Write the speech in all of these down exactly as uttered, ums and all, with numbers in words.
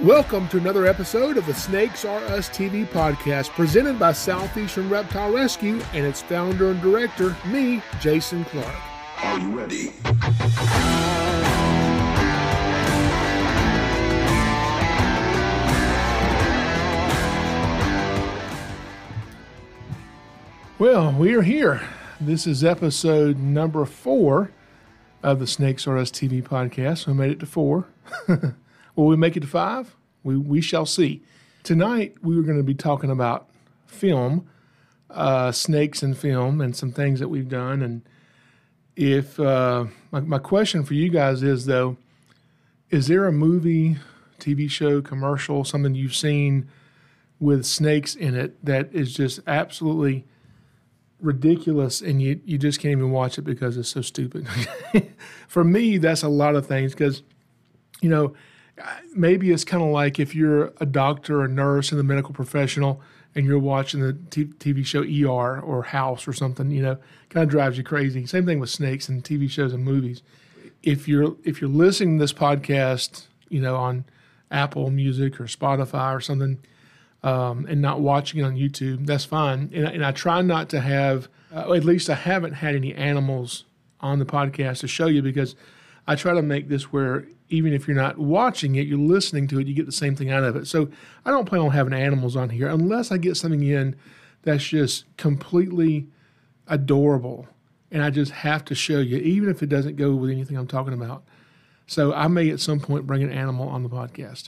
Welcome to another episode of the Snakes R Us T V podcast presented by Southeastern Reptile Rescue and its founder and director, me, Jason Clark. Are you ready? Well, we are here. This is episode number four of the Snakes R Us T V podcast. We made it to four. Will we make it to five? We we shall see. Tonight, we were going to be talking about film, uh, snakes and film, and some things that we've done. And if uh, my, my question for you guys is, though, is there a movie, T V show, commercial, something you've seen with snakes in it that is just absolutely ridiculous and you, you just can't even watch it because it's so stupid? For me, that's a lot of things because, you know, maybe it's kind of like if you're a doctor or nurse in the medical professional and you're watching the t- TV show E R or House or something, you know, kind of drives you crazy. Same thing with snakes and T V shows and movies. If you're if you're listening to this podcast, you know, on Apple Music or Spotify or something, um, and not watching it on YouTube, that's fine. And, and I try not to have, uh, at least I haven't had any animals on the podcast to show you because I try to make this where even if you're not watching it, you're listening to it, you get the same thing out of it. So I don't plan on having animals on here unless I get something in that's just completely adorable. And I just have to show you, even if it doesn't go with anything I'm talking about. So I may at some point bring an animal on the podcast,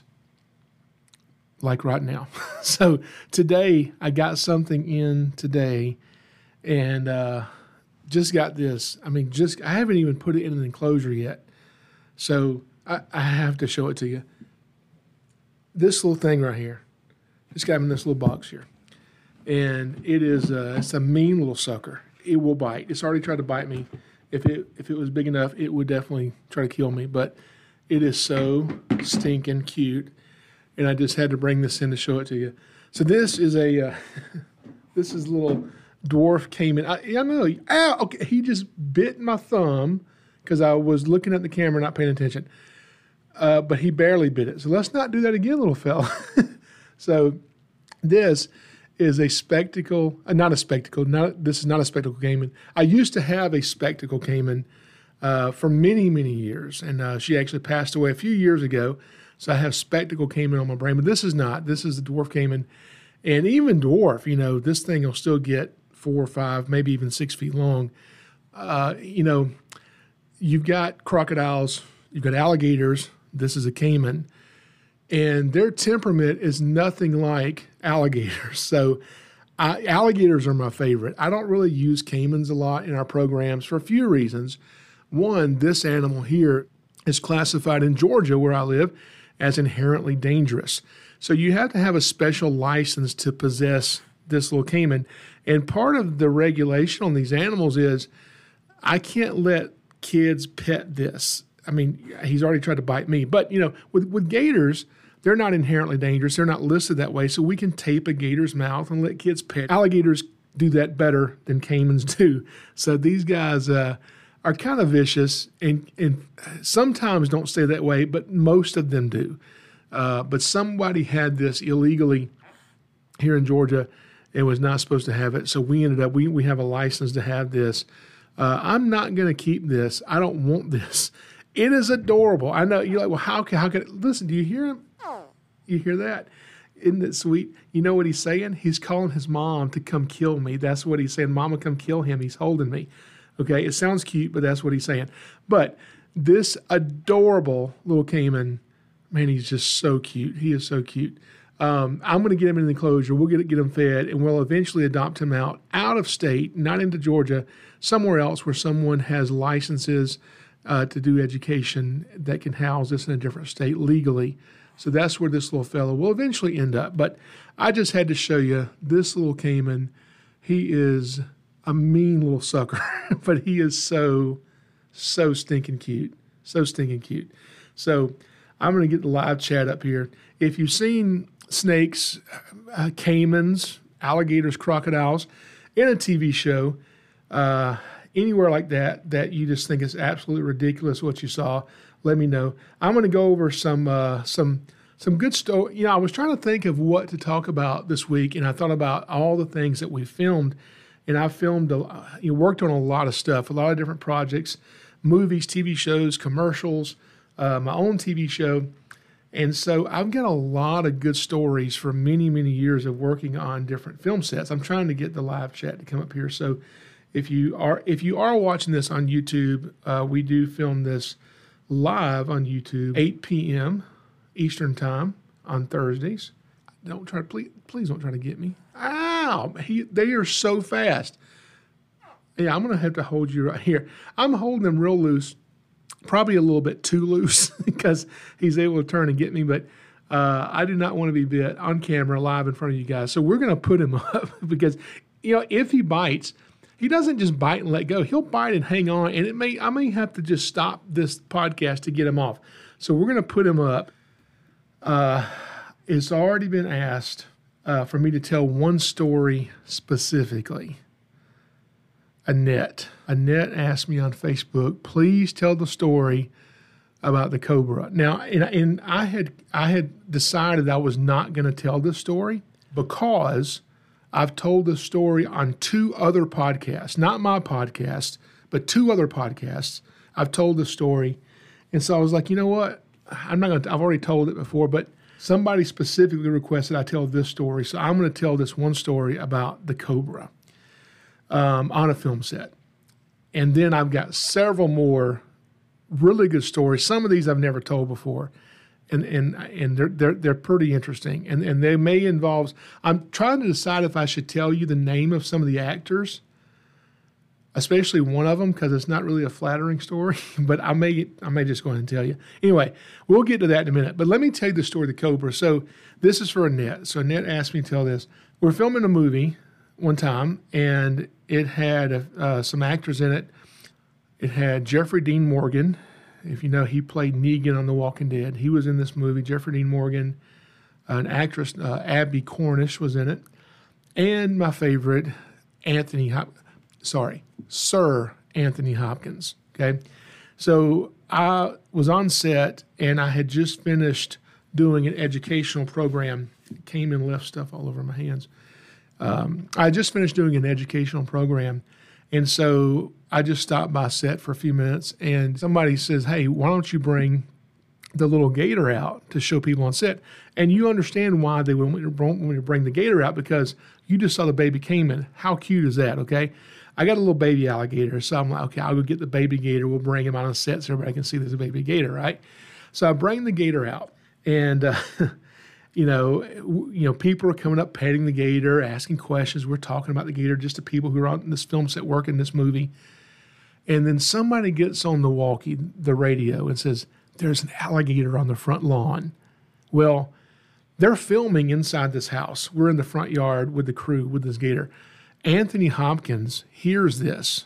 like right now. So today, I got something in today and uh, just got this. I mean, just I haven't even put it in an enclosure yet. So I, I have to show it to you. This little thing right here. Just got in this little box here. And it is uh, it's a mean little sucker. It will bite. It's already tried to bite me. If it if it was big enough, it would definitely try to kill me. But it is so stinking cute. And I just had to bring this in to show it to you. So this is a uh, this is a little dwarf caiman. I, I know. Ow, okay, he just bit my thumb because I was looking at the camera, not paying attention. Uh, but he barely bit it. So let's not do that again, little fella. So this is a spectacle, uh, not a spectacle. Not this is not a spectacle caiman. I used to have a spectacle caiman uh, for many, many years, and uh, she actually passed away a few years ago. So I have spectacle caiman on my brain, but this is not. This is the dwarf caiman, and even dwarf, you know, this thing will still get four or five, maybe even six feet long. Uh, you know, you've got crocodiles, you've got alligators. This is a caiman, and their temperament is nothing like alligators. So I, alligators are my favorite. I don't really use caimans a lot in our programs for a few reasons. One, this animal here is classified in Georgia, where I live, as inherently dangerous. So you have to have a special license to possess this little caiman. And part of the regulation on these animals is I can't let kids pet this. I mean, he's already tried to bite me. But, you know, with, with gators, they're not inherently dangerous. They're not listed that way. So we can tape a gator's mouth and let kids pet. Alligators do that better than caimans do. So these guys uh, are kind of vicious and, and sometimes don't stay that way, but most of them do. Uh, but somebody had this illegally here in Georgia and was not supposed to have it. So we ended up, we, we have a license to have this. Uh, I'm not going to keep this. I don't want this. It is adorable. I know you're like, well, how can, how can it? Listen, do you hear him? You hear that? Isn't it sweet? You know what he's saying? He's calling his mom to come kill me. That's what he's saying. Mama, come kill him. He's holding me. Okay, it sounds cute, but that's what he's saying. But this adorable little caiman, man, he's just so cute. He is so cute. Um, I'm going to get him in the enclosure. We'll get get him fed, and we'll eventually adopt him out, out of state, not into Georgia, somewhere else where someone has licenses uh, to do education that can house this in a different state legally. So that's where this little fellow will eventually end up. But I just had to show you this little caiman. He is a mean little sucker, but he is so, so stinking cute. So stinking cute. So I'm going to get the live chat up here. If you've seen snakes, uh, caimans, alligators, crocodiles in a T V show, uh, anywhere like that, that you just think is absolutely ridiculous what you saw, let me know. I'm going to go over some uh, some some good story. You know, I was trying to think of what to talk about this week, and I thought about all the things that we filmed. And I filmed, a, you know, worked on a lot of stuff, a lot of different projects, movies, T V shows, commercials, uh, my own T V show. And so I've got a lot of good stories for many, many years of working on different film sets. I'm trying to get the live chat to come up here. So if you are if you are watching this on YouTube, uh, we do film this live on YouTube, eight p.m. Eastern time on Thursdays. Don't try to, please, please don't try to get me. Ow, he, they are so fast. Yeah, I'm going to have to hold you right here. I'm holding them real loose. Probably a little bit too loose because he's able to turn and get me, but uh, I do not want to be bit on camera live in front of you guys. So we're going to put him up because, you know, if he bites, he doesn't just bite and let go. He'll bite and hang on, and it may I may have to just stop this podcast to get him off. So we're going to put him up. Uh, it's already been asked uh, for me to tell one story specifically. Annette. Annette asked me on Facebook, please tell the story about the cobra. Now, and, and I had I had decided I was not going to tell this story because I've told this story on two other podcasts, not my podcast, but two other podcasts. I've told this story, and so I was like, you know what? I'm not going to. I've already told it before, but somebody specifically requested I tell this story, so I'm going to tell this one story about the cobra. Um, on a film set. And then I've got several more really good stories. Some of these I've never told before. And and and they're they're they're pretty interesting. And and they may involve I'm trying to decide if I should tell you the name of some of the actors, especially one of them, because it's not really a flattering story, but I may I may just go ahead and tell you. Anyway, we'll get to that in a minute. But let me tell you the story of the cobra. So this is for Annette. So Annette asked me to tell this. We're filming a movie one time, and it had uh, some actors in it. It had Jeffrey Dean Morgan. If you know, he played Negan on The Walking Dead. He was in this movie. Jeffrey Dean Morgan, an actress, uh, Abby Cornish, was in it, and my favorite, Anthony Hop- sorry, Sir Anthony Hopkins. Okay, so I was on set, and I had just finished doing an educational program. It came and left stuff all over my hands. Um, I just finished doing an educational program, and so I just stopped by set for a few minutes, and somebody says, hey, why don't you bring the little gator out to show people on set? And you understand why they want me to bring the gator out, because you just saw the baby caiman. How cute is that, okay? I got a little baby alligator, so I'm like, okay, I'll go get the baby gator. We'll bring him out on set so everybody can see there's a baby gator, right? So I bring the gator out, and uh, You know, you know, people are coming up, petting the gator, asking questions. We're talking about the gator just to people who are on this film set working this movie. And then somebody gets on the walkie, the radio, and says, there's an alligator on the front lawn. Well, they're filming inside this house. We're in the front yard with the crew with this gator. Anthony Hopkins hears this,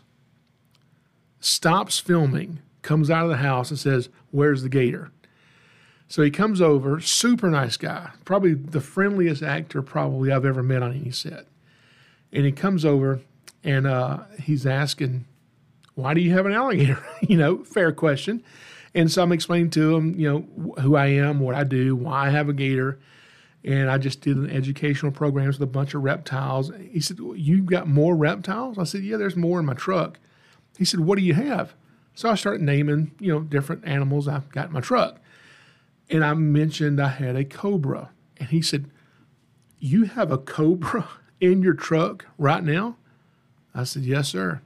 stops filming, comes out of the house and says, where's the gator? So he comes over, super nice guy, probably the friendliest actor probably I've ever met on any set. And he comes over, and uh, he's asking, why do you have an alligator? you know, fair question. And so I'm explaining to him, you know, who I am, what I do, why I have a gator. And I just did an educational program with a bunch of reptiles. He said, you got more reptiles? I said, yeah, there's more in my truck. He said, what do you have? So I started naming, you know, different animals I've got in my truck. And I mentioned I had a cobra. And he said, you have a cobra in your truck right now? I said, yes, sir.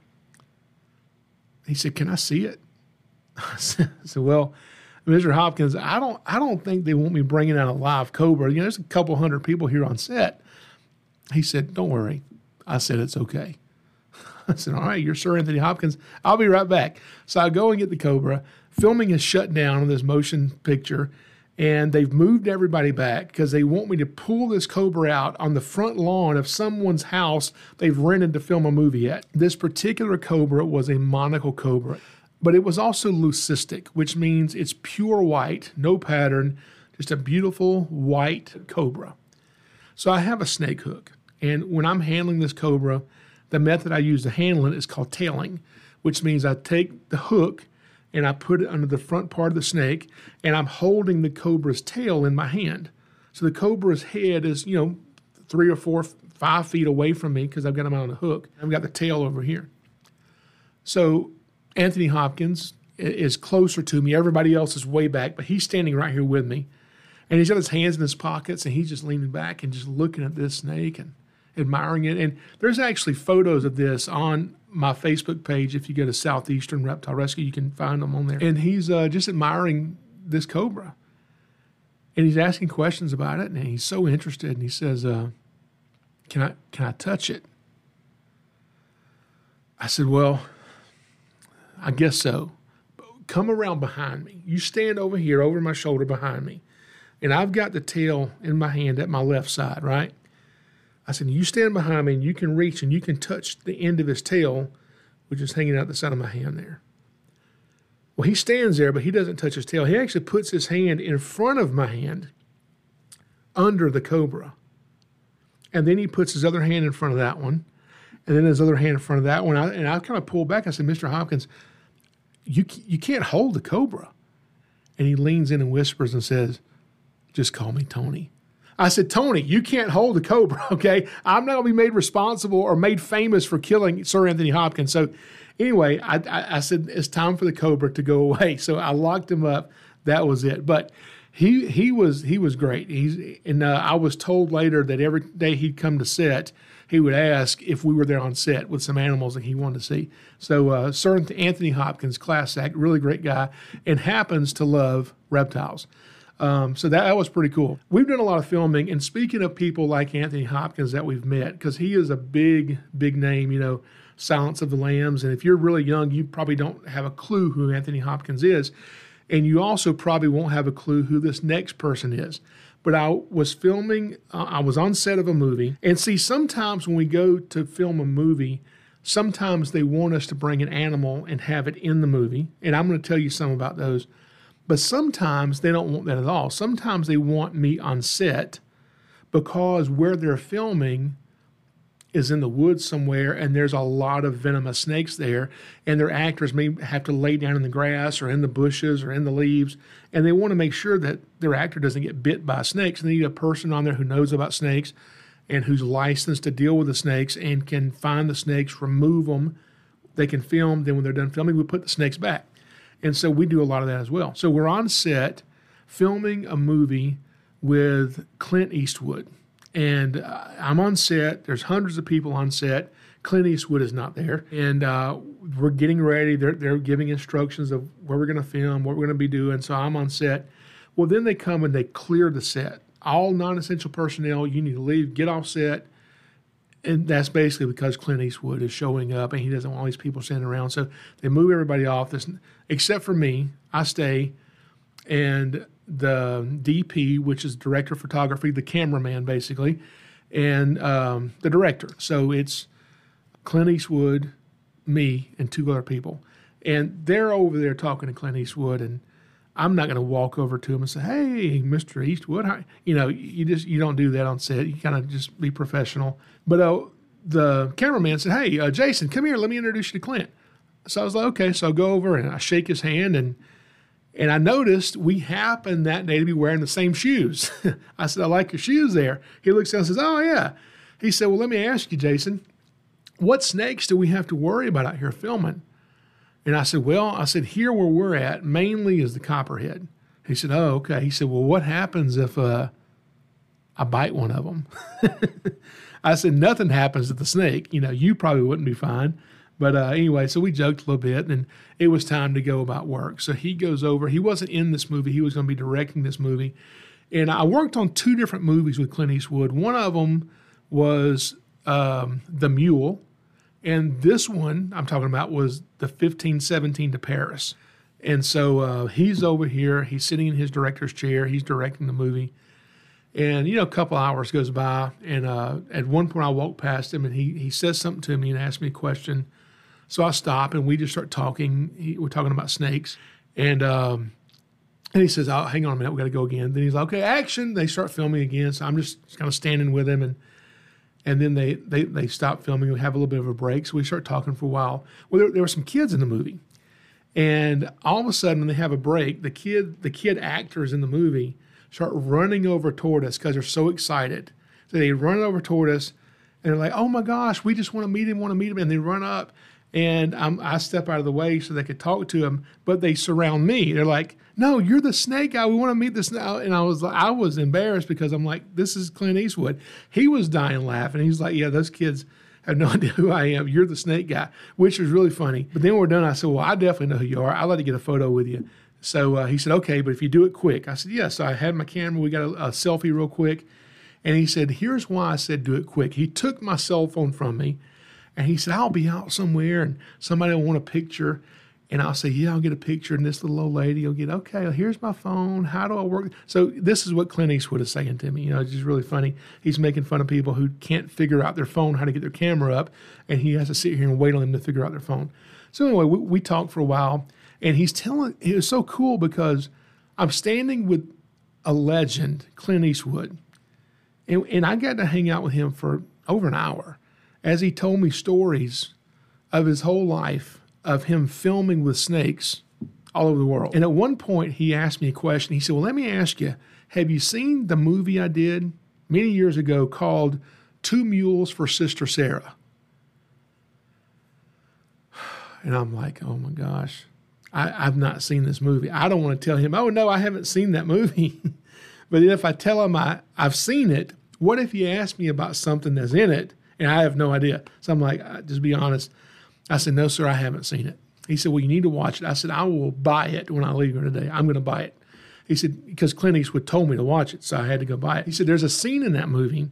He said, can I see it? I said, well, Mister Hopkins, I don't I don't think they want me bringing out a live cobra. You know, there's a couple hundred people here on set. He said, don't worry. I said, it's okay. I said, all right, you're Sir Anthony Hopkins. I'll be right back. So I go and get the cobra. Filming is shut down on this motion picture, and they've moved everybody back because they want me to pull this cobra out on the front lawn of someone's house they've rented to film a movie at. This particular cobra was a monocle cobra, but it was also leucistic, which means it's pure white, no pattern, just a beautiful white cobra. So I have a snake hook, and when I'm handling this cobra, the method I use to handle it is called tailing, which means I take the hook and I put it under the front part of the snake, and I'm holding the cobra's tail in my hand. So the cobra's head is, you know, three or four, five feet away from me because I've got him on a hook. I've got the tail over here. So Anthony Hopkins is closer to me. Everybody else is way back, but he's standing right here with me. And he's got his hands in his pockets, and he's just leaning back and just looking at this snake and admiring it. And there's actually photos of this on my Facebook page. If you go to Southeastern Reptile Rescue, you can find them on there. And he's uh, just admiring this cobra. And he's asking questions about it, and he's so interested. And he says, uh, can I, can I touch it? I said, well, I guess so. Come around behind me. You stand over here, over my shoulder behind me. And I've got the tail in my hand at my left side, right? I said, you stand behind me and you can reach and you can touch the end of his tail, which is hanging out the side of my hand there. Well, he stands there, but he doesn't touch his tail. He actually puts his hand in front of my hand under the cobra. And then he puts his other hand in front of that one. And then his other hand in front of that one. I, and I kind of pulled back. I said, Mister Hopkins, you, you can't hold the cobra. And he leans in and whispers and says, just call me Tony. I said, Tony, you can't hold the cobra, okay? I'm not going to be made responsible or made famous for killing Sir Anthony Hopkins. So anyway, I, I, I said, it's time for the cobra to go away. So I locked him up. That was it. But he he was he was great. He's and uh, I was told later that every day he'd come to set, he would ask if we were there on set with some animals that he wanted to see. So uh, Sir Anthony Hopkins, class act, really great guy, and happens to love reptiles. Um, so that, that was pretty cool. We've done a lot of filming, and speaking of people like Anthony Hopkins that we've met, because he is a big, big name, you know, Silence of the Lambs, and if you're really young, you probably don't have a clue who Anthony Hopkins is, and you also probably won't have a clue who this next person is. But I was filming, uh, I was on set of a movie, and see, sometimes when we go to film a movie, sometimes they want us to bring an animal and have it in the movie, and I'm going to tell you some about those. But sometimes they don't want that at all. Sometimes they want me on set because where they're filming is in the woods somewhere, and there's a lot of venomous snakes there, and their actors may have to lay down in the grass or in the bushes or in the leaves, and they want to make sure that their actor doesn't get bit by snakes. They need a person on there who knows about snakes and who's licensed to deal with the snakes and can find the snakes, remove them. They can film. Then when they're done filming, we put the snakes back. And so we do a lot of that as well. So we're on set filming a movie with Clint Eastwood. And uh, I'm on set. There's hundreds of people on set. Clint Eastwood is not there. And uh, we're getting ready. They're, they're giving instructions of where we're going to film, what we're going to be doing. So I'm on set. Well, then they come and they clear the set. All non-essential personnel, you need to leave, get off set. And that's basically because Clint Eastwood is showing up and he doesn't want all these people standing around. So they move everybody off, this, except for me. I stay. And the D P, which is director of photography, the cameraman basically, and um, the director. So it's Clint Eastwood, me, and two other people. And they're over there talking to Clint Eastwood, and I'm not going to walk over to him and say, hey, Mister Eastwood. How, you know, you just you don't do that on set. You kind of just be professional. But uh, the cameraman said, hey, uh, Jason, come here. Let me introduce you to Clint. So I was like, okay. So I go over and I shake his hand, and and I noticed we happened that day to be wearing the same shoes. I said, I like your shoes there. He looks down and says, oh, yeah. He said, well, let me ask you, Jason, what snakes do we have to worry about out here filming? And I said, well, I said, here where we're at mainly is the copperhead. He said, oh, okay. He said, well, what happens if uh, I bite one of them? I said, nothing happens to the snake. You know, you probably wouldn't be fine. But uh, anyway, so we joked a little bit, and it was time to go about work. So he goes over. He wasn't in this movie. He was going to be directing this movie. And I worked on two different movies with Clint Eastwood. One of them was um, The Mule. And this one I'm talking about was the fifteen seventeen to Paris. And so uh, he's over here. He's sitting in his director's chair. He's directing the movie. And, you know, a couple hours goes by. And uh, at one point I walk past him, and he he says something to me and asks me a question. So I stop, and we just start talking. He, we're talking about snakes. And um, and he says, oh, hang on a minute. We got to go again. Then he's like, okay, action. They start filming again. So I'm just kind of standing with him, and And then they, they, they stop filming. We have a little bit of a break. So we start talking for a while. Well, there, there were some kids in the movie. And all of a sudden, when they have a break, the kid, the kid actors in the movie start running over toward us because they're so excited. So they run over toward us, and they're like, "Oh my gosh, we just want to meet him, want to meet him!" And they run up, and I'm, I step out of the way so they could talk to him, but they surround me. They're like, "No, you're the snake guy. We want to meet the snake." And I was, I was embarrassed because I'm like, "This is Clint Eastwood." He was dying laughing. He's like, "Yeah, those kids have no idea who I am. You're the snake guy," which was really funny. But then when we're done, I said, "Well, I definitely know who you are. I'd like to get a photo with you." So uh, he said, "Okay, but if you do it quick." I said, "Yes." Yeah. So I had my camera. We got a, a selfie real quick. And he said, "Here's why I said do it quick." He took my cell phone from me, and he said, "I'll be out somewhere, and somebody will want a picture." And I'll say, "Yeah, I'll get a picture." And this little old lady will get, "Okay, well, here's my phone. How do I work?" So this is what Clint Eastwood is saying to me. You know, it's just really funny. He's making fun of people who can't figure out their phone, how to get their camera up, and he has to sit here and wait on them to figure out their phone. So anyway, we, we talked for a while, and he's telling, it was so cool because I'm standing with a legend, Clint Eastwood, and, and I got to hang out with him for over an hour as he told me stories of his whole life, of him filming with snakes all over the world. And at one point, he asked me a question. He said, "Well, let me ask you, have you seen the movie I did many years ago called Two Mules for Sister Sarah?" And I'm like, "Oh my gosh, I, I've not seen this movie." I don't want to tell him, "Oh no, I haven't seen that movie." But if I tell him I, I've seen it, what if he asks me about something that's in it and I have no idea? So I'm like, just be honest. I said, "No, sir, I haven't seen it." He said, "Well, you need to watch it." I said, "I will buy it when I leave here today. I'm going to buy it." He said, because Clint Eastwood told me to watch it, so I had to go buy it. He said, "There's a scene in that movie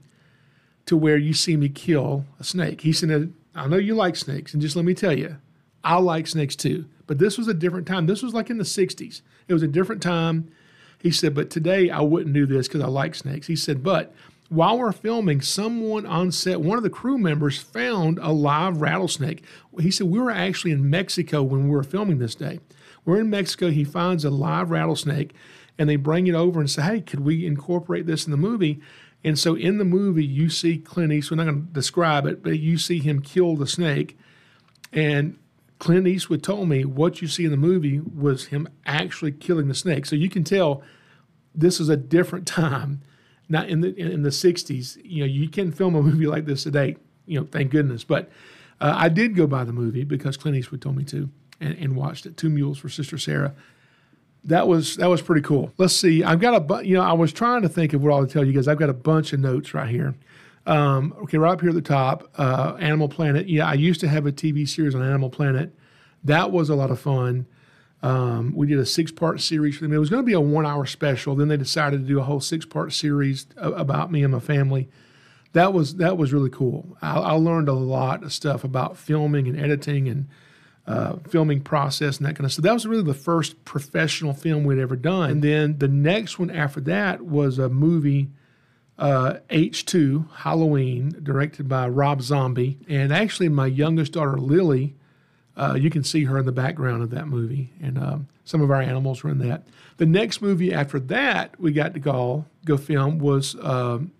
to where you see me kill a snake." He said, "I know you like snakes, and just let me tell you, I like snakes too. But this was a different time. This was like in the sixties. It was a different time." He said, "But today I wouldn't do this because I like snakes." He said, "But while we're filming, someone on set, one of the crew members, found a live rattlesnake." He said, "We were actually in Mexico when we were filming this day. We're in Mexico. He finds a live rattlesnake, and they bring it over and say, 'Hey, could we incorporate this in the movie?' And so in the movie, you see Clint Eastwood. I'm not going to describe it, but you see him kill the snake. And Clint Eastwood told me what you see in the movie was him actually killing the snake. So you can tell this is a different time. Not in the in the sixties, you know, you can film a movie like this today, you know, thank goodness. But uh, I did go buy the movie because Clint Eastwood told me to, and, and watched it. Two Mules for Sister Sarah. That was that was pretty cool. Let's see. I've got a bu- you know, I was trying to think of what I'll tell you guys. I've got a bunch of notes right here. Um, okay, right up here at the top, uh, Animal Planet. Yeah, I used to have a T V series on Animal Planet. That was a lot of fun. Um, we did a six-part series for them. It was going to be a one-hour special. Then they decided to do a whole six-part series about me and my family. That was that was really cool. I, I learned a lot of stuff about filming and editing and uh, filming process and that kind of stuff. That was really the first professional film we'd ever done. And then the next one after that was a movie, uh, H two, Halloween, directed by Rob Zombie. And actually my youngest daughter, Lily, Uh, you can see her in the background of that movie, and um, some of our animals were in that. The next movie after that we got to go go film was um,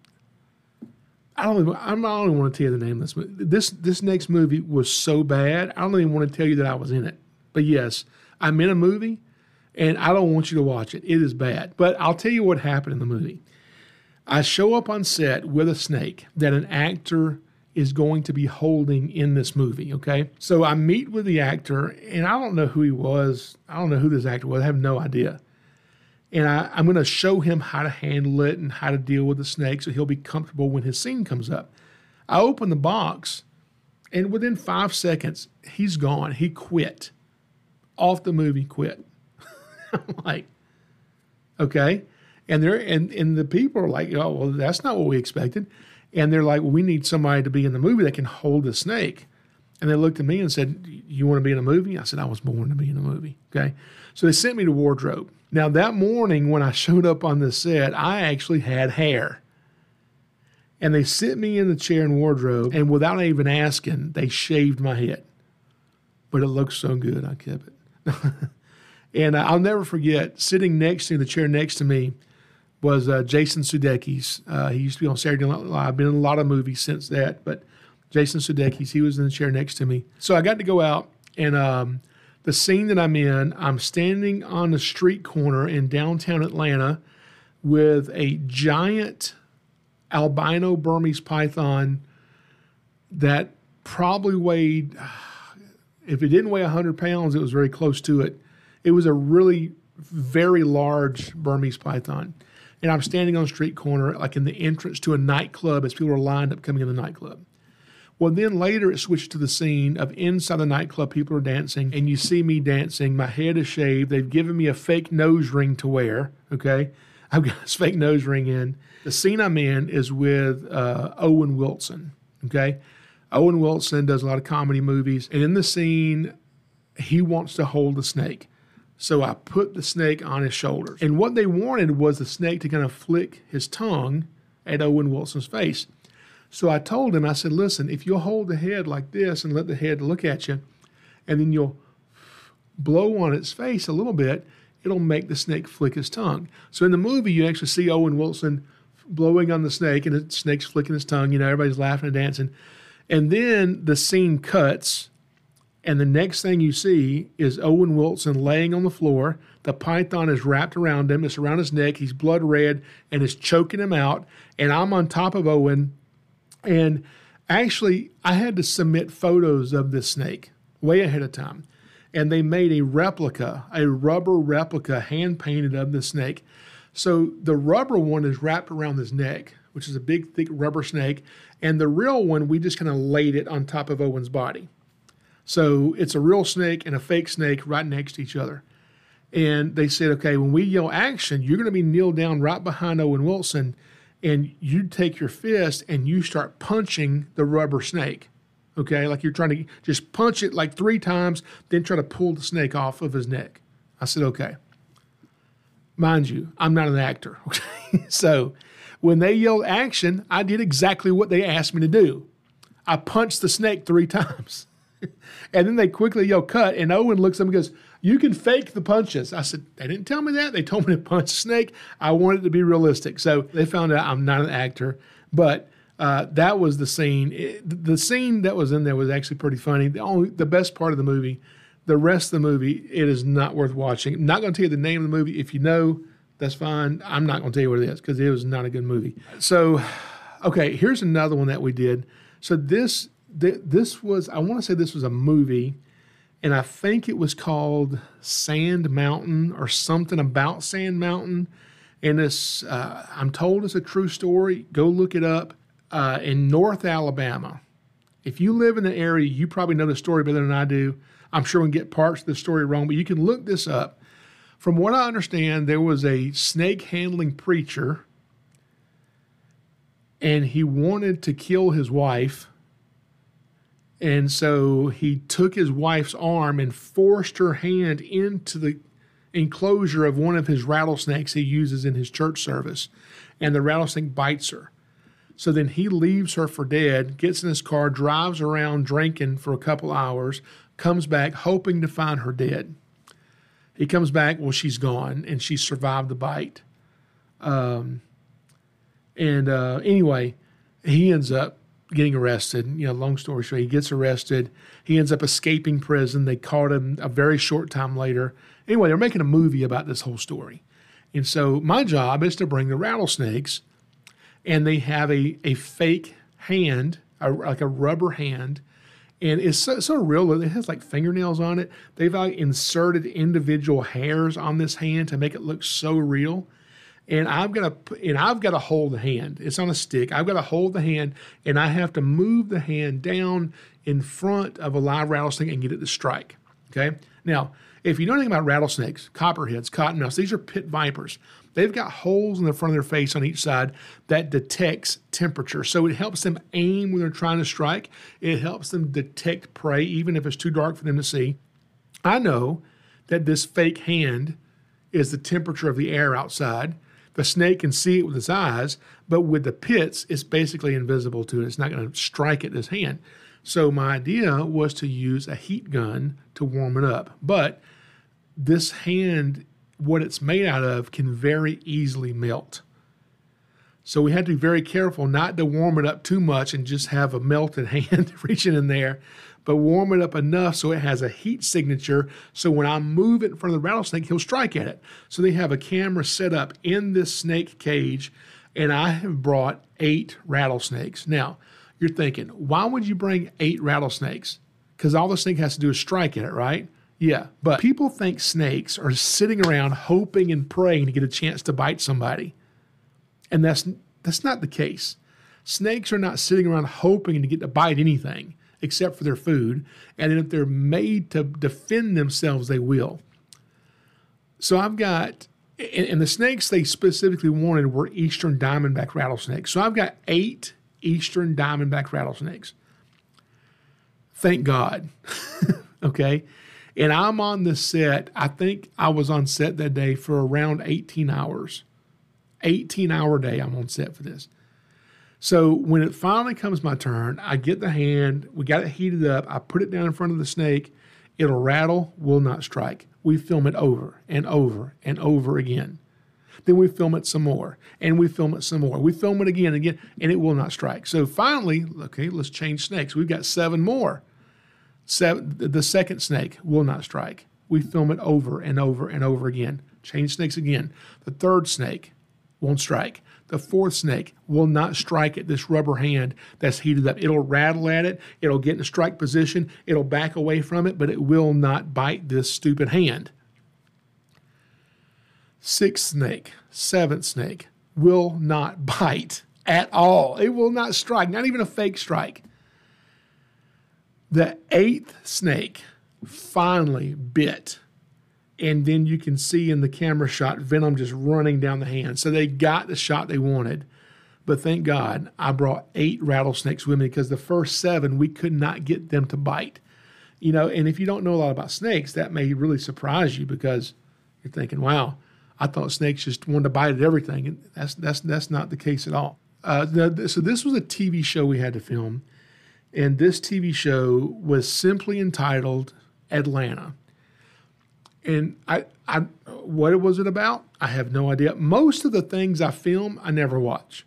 I don't even, I don't even want to tell you the name of this movie. This this next movie was so bad I don't even want to tell you that I was in it. But yes, I'm in a movie, and I don't want you to watch it. It is bad. But I'll tell you what happened in the movie. I show up on set with a snake that an actor is going to be holding in this movie, okay? So I meet with the actor, and I don't know who he was. I don't know who this actor was. I have no idea. And I, I'm going to show him how to handle it and how to deal with the snake so he'll be comfortable when his scene comes up. I open the box, and within five seconds, he's gone. He quit. Off the movie, quit. I'm like, okay. And they're and, and the people are like, oh, well, that's not what we expected. And they're like, well, we need somebody to be in the movie that can hold the snake. And they looked at me and said, you want to be in a movie? I said, I was born to be in a movie. Okay. So they sent me to wardrobe. Now, that morning when I showed up on the set, I actually had hair. And they sit me in the chair in wardrobe, and without even asking, they shaved my head. But it looked so good, I kept it. And I'll never forget, sitting next to the chair next to me, was uh, Jason Sudeikis. Uh, he used to be on Saturday Night Live. I've been in a lot of movies since that, but Jason Sudeikis, he was in the chair next to me. So I got to go out and um, The scene that I'm in, I'm standing on the street corner in downtown Atlanta with a giant albino Burmese python that probably weighed, if it didn't weigh one hundred pounds, it was very close to it. It was a really very large Burmese python. And I'm standing on the street corner, like in the entrance to a nightclub as people are lined up coming in the nightclub. Well, then later it switched to the scene of inside the nightclub, people are dancing, and you see me dancing. My head is shaved. They've given me a fake nose ring to wear, okay? I've got this fake nose ring in. The scene I'm in is with uh, Owen Wilson, okay? Owen Wilson does a lot of comedy movies, and in the scene, he wants to hold the snake. So I put the snake on his shoulders. And what they wanted was the snake to kind of flick his tongue at Owen Wilson's face. So I told him, I said, listen, if you'll hold the head like this and let the head look at you, and then you'll blow on its face a little bit, it'll make the snake flick his tongue. So in the movie, you actually see Owen Wilson blowing on the snake, and the snake's flicking his tongue. You know, everybody's laughing and dancing. And then the scene cuts, and the next thing you see is Owen Wilson laying on the floor. The python is wrapped around him. It's around his neck. He's blood red and is choking him out. And I'm on top of Owen. And actually, I had to submit photos of this snake way ahead of time. And they made a replica, a rubber replica, hand-painted of the snake. So the rubber one is wrapped around his neck, which is a big, thick rubber snake. And the real one, we just kind of laid it on top of Owen's body. So it's a real snake and a fake snake right next to each other. And they said, okay, when we yell action, you're going to be kneeled down right behind Owen Wilson, and you take your fist and you start punching the rubber snake, okay? Like you're trying to just punch it like three times, then try to pull the snake off of his neck. I said, okay. Mind you, I'm not an actor, okay? So when they yelled action, I did exactly what they asked me to do. I punched the snake three times. And then they quickly yell cut, and Owen looks at them and goes, you can fake the punches. I said, they didn't tell me that. They told me to punch a snake. I wanted it to be realistic. So they found out I'm not an actor. But uh, that was the scene. It, the scene that was in there was actually pretty funny. The only, the best part of the movie, the rest of the movie, it is not worth watching. I'm not going to tell you the name of the movie. If you know, that's fine. I'm not going to tell you what it is because it was not a good movie. So, okay, here's another one that we did. So this... This was, I want to say this was a movie, and I think it was called Sand Mountain or something about Sand Mountain. And it's, uh, I'm told it's a true story. Go look it up. Uh, in North Alabama. If you live in the area, you probably know the story better than I do. I'm sure we can get parts of the story wrong, but you can look this up. From what I understand, there was a snake handling preacher, and he wanted to kill his wife. And so he took his wife's arm and forced her hand into the enclosure of one of his rattlesnakes he uses in his church service. And the rattlesnake bites her. So then he leaves her for dead, gets in his car, drives around drinking for a couple hours, comes back hoping to find her dead. He comes back, well, she's gone, and she survived the bite. Um, and uh, anyway, he ends up getting arrested. You know, long story short, he gets arrested. He ends up escaping prison. They caught him a very short time later. Anyway, they're making a movie about this whole story. And so my job is to bring the rattlesnakes, and they have a, a fake hand, a, like a rubber hand, and it's so, so real. It has like fingernails on it. They've like inserted individual hairs on this hand to make it look so real. And I've got to, and I've got to hold the hand. It's on a stick. I've got to hold the hand, and I have to move the hand down in front of a live rattlesnake and get it to strike. Okay. Now, if you know anything about rattlesnakes, copperheads, cottonmouths, these are pit vipers. They've got holes in the front of their face on each side that detects temperature. So it helps them aim when they're trying to strike. It helps them detect prey, even if it's too dark for them to see. I know that this fake hand is the temperature of the air outside. The snake can see it with its eyes, but with the pits, it's basically invisible to it. It's not going to strike at this hand. So my idea was to use a heat gun to warm it up. But this hand, what it's made out of, can very easily melt. So we had to be very careful not to warm it up too much and just have a melted hand reaching in there, but warm it up enough so it has a heat signature. So when I move it in front of the rattlesnake, he'll strike at it. So they have a camera set up in this snake cage, and I have brought eight rattlesnakes. Now, you're thinking, why would you bring eight rattlesnakes? Because all the snake has to do is strike at it, right? Yeah, but people think snakes are sitting around hoping and praying to get a chance to bite somebody. And that's that's not the case. Snakes are not sitting around hoping to get to bite anything except for their food. And then if they're made to defend themselves, they will. So I've got, and, and the snakes they specifically wanted were Eastern Diamondback rattlesnakes. So I've got eight Eastern Diamondback rattlesnakes. Thank God. Okay. And I'm on the set. I think I was on set that day for around eighteen hours. eighteen hour day I'm on set for this. So when it finally comes my turn, I get the hand, we got it heated up, I put it down in front of the snake, it'll rattle, will not strike. We film it over and over and over again. Then we film it some more, and we film it some more. We film it again and again, and it will not strike. So finally, okay, let's change snakes. We've got seven more. Seven, the second snake will not strike. We film it over and over and over again. Change snakes again. The third snake won't strike. The fourth snake will not strike at this rubber hand that's heated up. It'll rattle at it. It'll get in a strike position. It'll back away from it, but it will not bite this stupid hand. Sixth snake, seventh snake will not bite at all. It will not strike, not even a fake strike. The eighth snake finally bit. And then you can see in the camera shot, venom just running down the hand. So they got the shot they wanted. But thank God I brought eight rattlesnakes with me because the first seven, we could not get them to bite. You know, and if you don't know a lot about snakes, that may really surprise you because you're thinking, wow, I thought snakes just wanted to bite at everything. And that's, that's, that's not the case at all. Uh, the, so this was a T V show we had to film. And this T V show was simply entitled Atlanta. And I, I, what was it about? I have no idea. Most of the things I film, I never watch.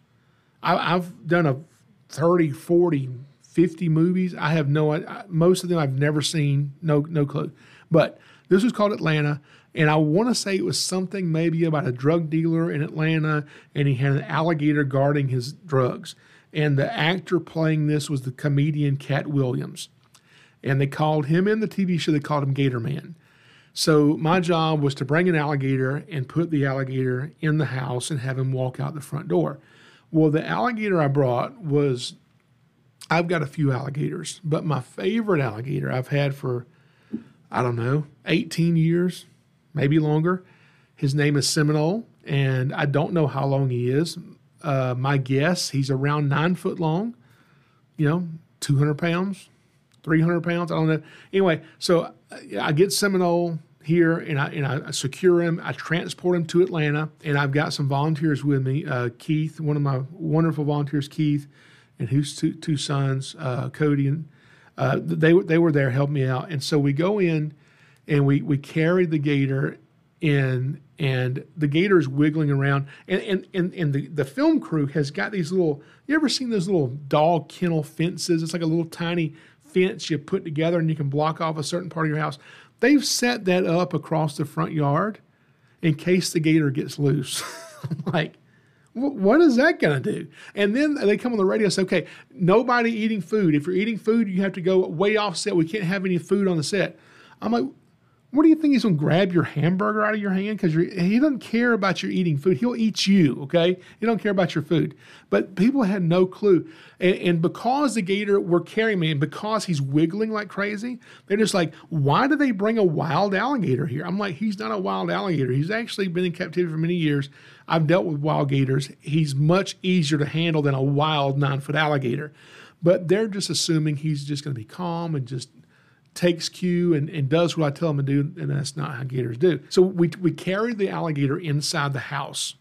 I, I've done a thirty, forty, fifty movies. I have no idea. Most of them I've never seen, no, no clue. But this was called Atlanta. And I want to say it was something maybe about a drug dealer in Atlanta, and he had an alligator guarding his drugs. And the actor playing this was the comedian Cat Williams. And they called him in the T V show, they called him Gator Man. So my job was to bring an alligator and put the alligator in the house and have him walk out the front door. Well, the alligator I brought was, I've got a few alligators, but my favorite alligator I've had for, I don't know, eighteen years, maybe longer. His name is Seminole, and I don't know how long he is. Uh, my guess, he's around nine foot long, you know, two hundred pounds, three hundred pounds. I don't know. Anyway, so I get Seminole here and I, and I secure him. I transport him to Atlanta, and I've got some volunteers with me. Uh, Keith, one of my wonderful volunteers, Keith, and his two, two sons, uh, Cody, and uh, they, they were there helping me out. And so we go in and we, we carry the gator in, and the gator is wiggling around. And, and, and, and the, the film crew has got these little, you ever seen those little dog kennel fences? It's like a little tiny fence you put together and you can block off a certain part of your house. They've set that up across the front yard in case the gator gets loose. I'm like, what is that going to do? And then they come on the radio and say, okay, nobody eating food. If you're eating food, you have to go way off set. We can't have any food on the set. I'm like, what do you think he's going to grab your hamburger out of your hand? Because he doesn't care about your eating food. He'll eat you, okay? He don't care about your food. But people had no clue. And, and because the gator were carrying me and because he's wiggling like crazy, they're just like, why do they bring a wild alligator here? I'm like, he's not a wild alligator. He's actually been in captivity for many years. I've dealt with wild gators. He's much easier to handle than a wild nine-foot alligator. But they're just assuming he's just going to be calm and just takes cue and, and does what I tell him to do, and that's not how gators do. So we we carried the alligator inside the house.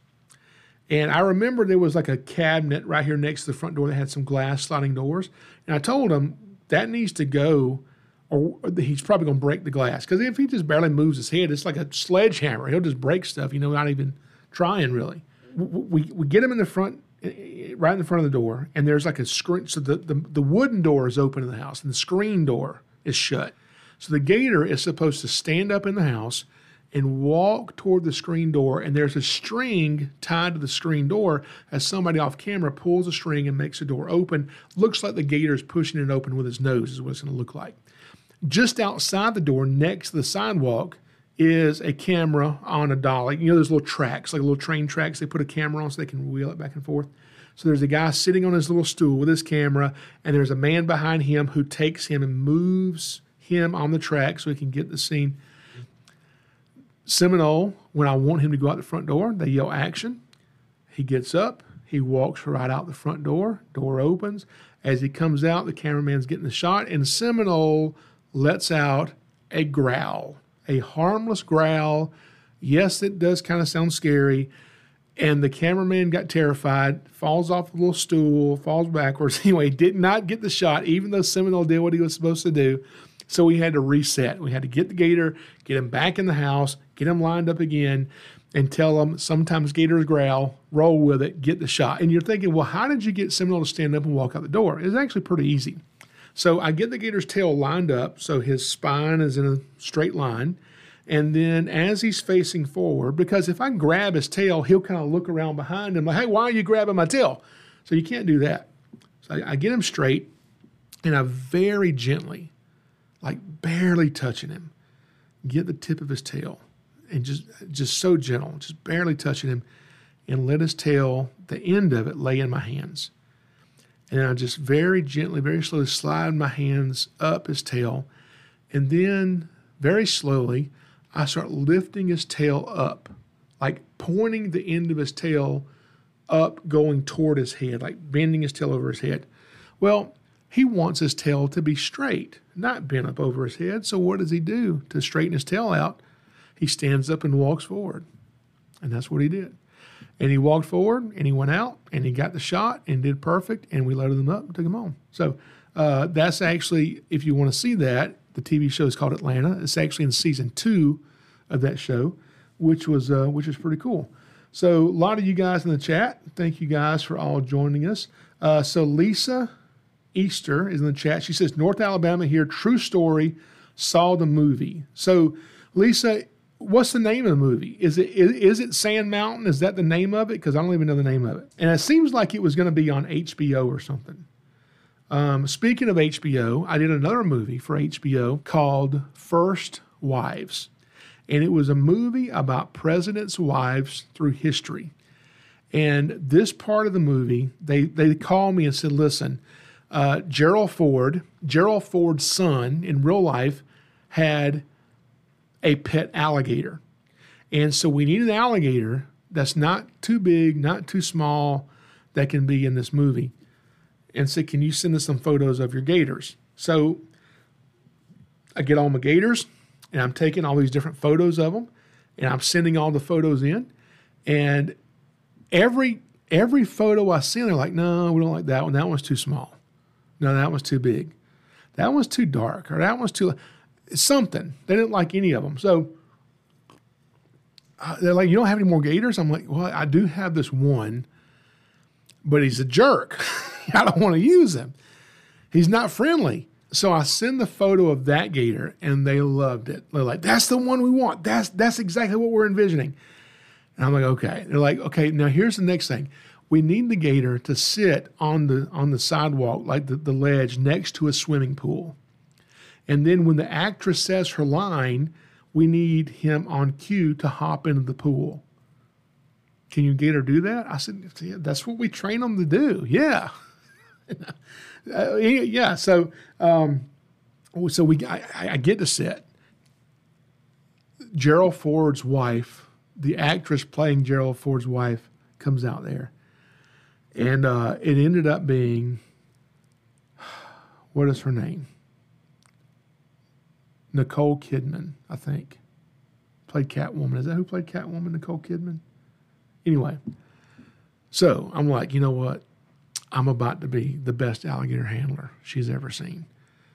And I remember there was like a cabinet right here next to the front door that had some glass sliding doors. And I told him that needs to go, or he's probably going to break the glass. Because if he just barely moves his head, it's like a sledgehammer. He'll just break stuff, you know, not even trying really. We, we, we get him in the front right in the front of the door, and there's like a screen. So the, the, the wooden door is open in the house, and the screen door is shut. So the gator is supposed to stand up in the house and walk toward the screen door, and there's a string tied to the screen door as somebody off camera pulls a string and makes the door open. Looks like the gator is pushing it open with his nose is what it's going to look like. Just outside the door, next to the sidewalk, is a camera on a dolly. You know those little tracks, like little train tracks they put a camera on so they can wheel it back and forth? So there's a guy sitting on his little stool with his camera, and there's a man behind him who takes him and moves him on the track so he can get the scene. Seminole, when I want him to go out the front door, they yell action. He gets up. He walks right out the front door. Door opens. As he comes out, the cameraman's getting the shot, and Seminole lets out a growl. A harmless growl. Yes, it does kind of sound scary. And the cameraman got terrified, falls off the little stool, falls backwards. Anyway, did not get the shot, even though Seminole did what he was supposed to do. So we had to reset. We had to get the gator, get him back in the house, get him lined up again, and tell him sometimes gators growl, roll with it, get the shot. And you're thinking, well, how did you get Seminole to stand up and walk out the door? It's actually pretty easy. So I get the gator's tail lined up so his spine is in a straight line. And then as he's facing forward, because if I grab his tail, he'll kind of look around behind him like, hey, why are you grabbing my tail? So you can't do that. So I, I get him straight, and I very gently, like barely touching him, get the tip of his tail, and just, just so gentle, just barely touching him, and let his tail, the end of it, lay in my hands. And I just very gently, very slowly slide my hands up his tail. And then very slowly, I start lifting his tail up, like pointing the end of his tail up, going toward his head, like bending his tail over his head. Well, he wants his tail to be straight, not bent up over his head. So what does he do to straighten his tail out? He stands up and walks forward. And that's what he did. And he walked forward, and he went out, and he got the shot, and did perfect, and we loaded him up and took him home. So uh, that's actually, if you want to see that, the T V show is called Atlanta. It's actually in season two of that show, which was uh, which is pretty cool. So a lot of you guys in the chat, thank you guys for all joining us. Uh, so Lisa Easter is in the chat. She says, North Alabama here, true story, saw the movie. So Lisa, what's the name of the movie? Is it is, is it Sand Mountain? Is that the name of it? Because I don't even know the name of it. And it seems like it was going to be on H B O or something. Um, speaking of H B O, I did another movie for H B O called First Wives. And it was a movie about presidents' wives through history. And this part of the movie, they, they called me and said, listen, uh, Gerald Ford, Gerald Ford's son in real life had a pet alligator. And so we need an alligator that's not too big, not too small, that can be in this movie. And said, can you send us some photos of your gators? So I get all my gators, and I'm taking all these different photos of them, and I'm sending all the photos in. And every every photo I send, they're like, no, we don't like that one. That one's too small. No, that one's too big. That one's too dark, or that one's too something. They didn't like any of them. So uh, they're like, you don't have any more gators? I'm like, well, I do have this one, but he's a jerk. I don't want to use him. He's not friendly. So I send the photo of that gator, and they loved it. They're like, that's the one we want. That's that's exactly what we're envisioning. And I'm like, okay. They're like, okay, now here's the next thing. We need the gator to sit on the on the sidewalk, like the, the ledge, next to a swimming pool. And then when the actress says her line, we need him on cue to hop into the pool. Can you gator do that? I said, yeah, that's what we train them to do. Yeah. uh, yeah. So, um, so we, I, I get to sit. Gerald Ford's wife, the actress playing Gerald Ford's wife, comes out there. And uh, it ended up being, what is her name? Nicole Kidman, I think. Played Catwoman. Is that who played Catwoman, Nicole Kidman? Anyway, so I'm like, you know what? I'm about to be the best alligator handler she's ever seen.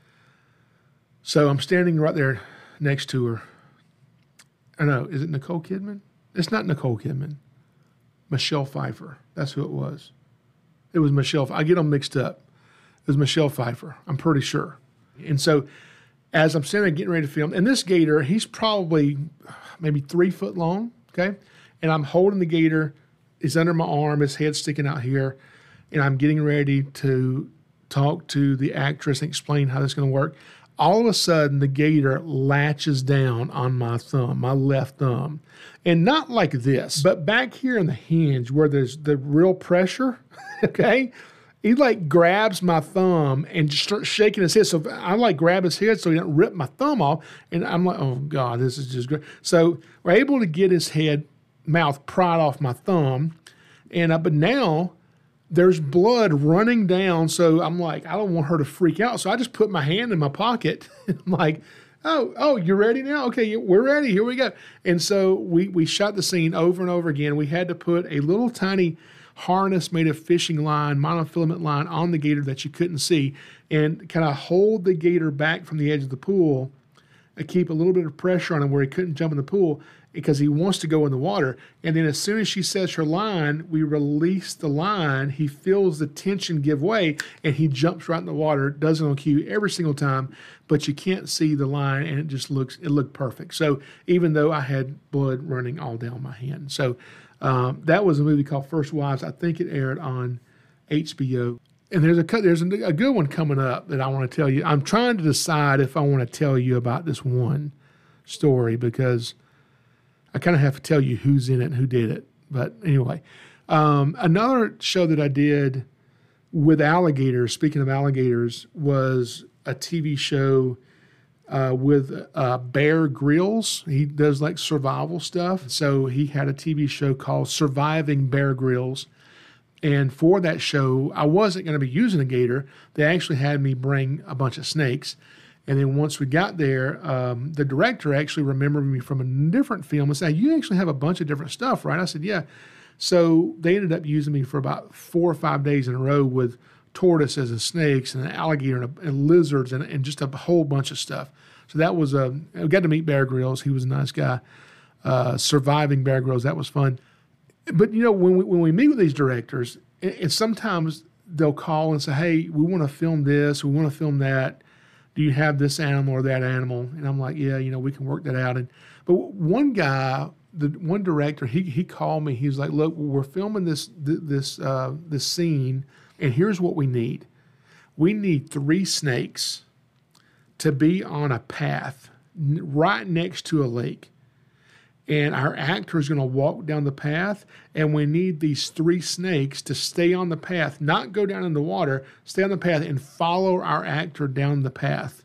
So I'm standing right there next to her. I know, is it Nicole Kidman? It's not Nicole Kidman. Michelle Pfeiffer. That's who it was. It was Michelle. I get them mixed up. It was Michelle Pfeiffer. I'm pretty sure. And so as I'm sitting there getting ready to film, and this gator, he's probably maybe three foot long, okay? And I'm holding the gator. He's under my arm. His head's sticking out here. And I'm getting ready to talk to the actress and explain how this is going to work. All of a sudden, the gator latches down on my thumb, my left thumb. And not like this, but back here in the hinge where there's the real pressure, okay? He like grabs my thumb and just starts shaking his head. So I like grab his head so he doesn't rip my thumb off. And I'm like, oh God, this is just great. So we're able to get his head, mouth pried off my thumb. And uh, but now there's blood running down. So I'm like, I don't want her to freak out. So I just put my hand in my pocket. I'm like, oh, oh, you're ready now? Okay, we're ready. Here we go. And so we, we shot the scene over and over again. We had to put a little tiny harness made of fishing line, monofilament line on the gator that you couldn't see, and kind of hold the gator back from the edge of the pool and keep a little bit of pressure on him where he couldn't jump in the pool because he wants to go in the water. And then as soon as she sets her line, we release the line. He feels the tension give way, and he jumps right in the water. Does it on cue every single time, but you can't see the line, and it just looks, it looked perfect. So even though I had blood running all down my hand. So Um, that was a movie called First Wives. I think it aired on H B O. And there's a there's a, a good one coming up that I want to tell you. I'm trying to decide if I want to tell you about this one story because I kind of have to tell you who's in it and who did it. But anyway, um, another show that I did with alligators, speaking of alligators, was a T V show Uh, with uh, Bear Grylls. He does like survival stuff. So he had a T V show called Surviving Bear Grylls. And for that show, I wasn't going to be using a gator. They actually had me bring a bunch of snakes. And then once we got there, um, the director actually remembered me from a different film and said, you actually have a bunch of different stuff, right? I said, yeah. So they ended up using me for about four or five days in a row with tortoises and snakes and an alligator and, a, and lizards and, and just a whole bunch of stuff. So that was a, I got to meet Bear Grylls. He was a nice guy. Uh, surviving Bear Grylls, that was fun. But, you know, when we, when we meet with these directors, and, and sometimes they'll call and say, hey, we want to film this, we want to film that. Do you have this animal or that animal? And I'm like, yeah, you know, we can work that out. And But one guy, the one director, he he called me. He was like, look, we're filming this, this, uh, this scene, and here's what we need. We need three snakes to be on a path right next to a lake. And our actor is going to walk down the path, and we need these three snakes to stay on the path, not go down in the water, stay on the path and follow our actor down the path.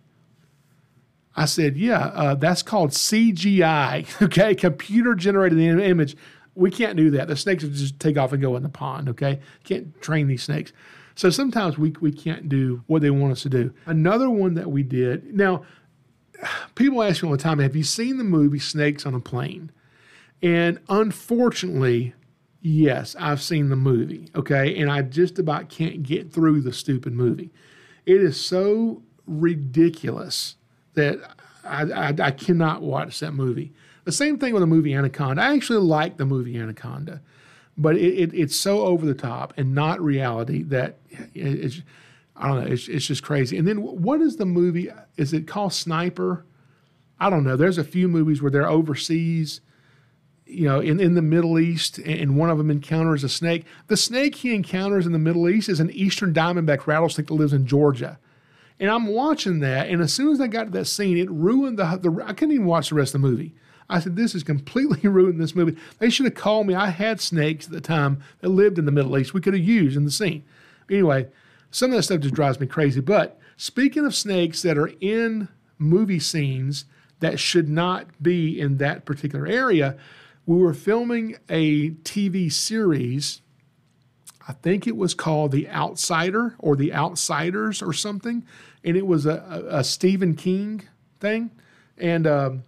I said, yeah, uh, that's called C G I, okay, computer-generated image. We can't do that. The snakes will just take off and go in the pond, okay? Can't train these snakes. So sometimes we we can't do what they want us to do. Another one that we did, now, people ask me all the time, have you seen the movie Snakes on a Plane? And unfortunately, yes, I've seen the movie, okay? And I just about can't get through the stupid movie. It is so ridiculous that I, I, I cannot watch that movie. The same thing with the movie Anaconda. I actually like the movie Anaconda, but it, it, it's so over the top and not reality that it's, I don't know, it's, it's just crazy. And then what is the movie? Is it called Sniper? I don't know. There's a few movies where they're overseas, you know, in, in the Middle East, and one of them encounters a snake. The snake he encounters in the Middle East is an eastern diamondback rattlesnake that lives in Georgia. And I'm watching that, and as soon as I got to that scene, it ruined the, the I couldn't even watch the rest of the movie. I said, this has completely ruined this movie. They should have called me. I had snakes at the time that lived in the Middle East we could have used in the scene. Anyway, some of that stuff just drives me crazy. But speaking of snakes that are in movie scenes that should not be in that particular area, we were filming a T V series. I think it was called The Outsider or The Outsiders or something. And it was a, a, a Stephen King thing. And um,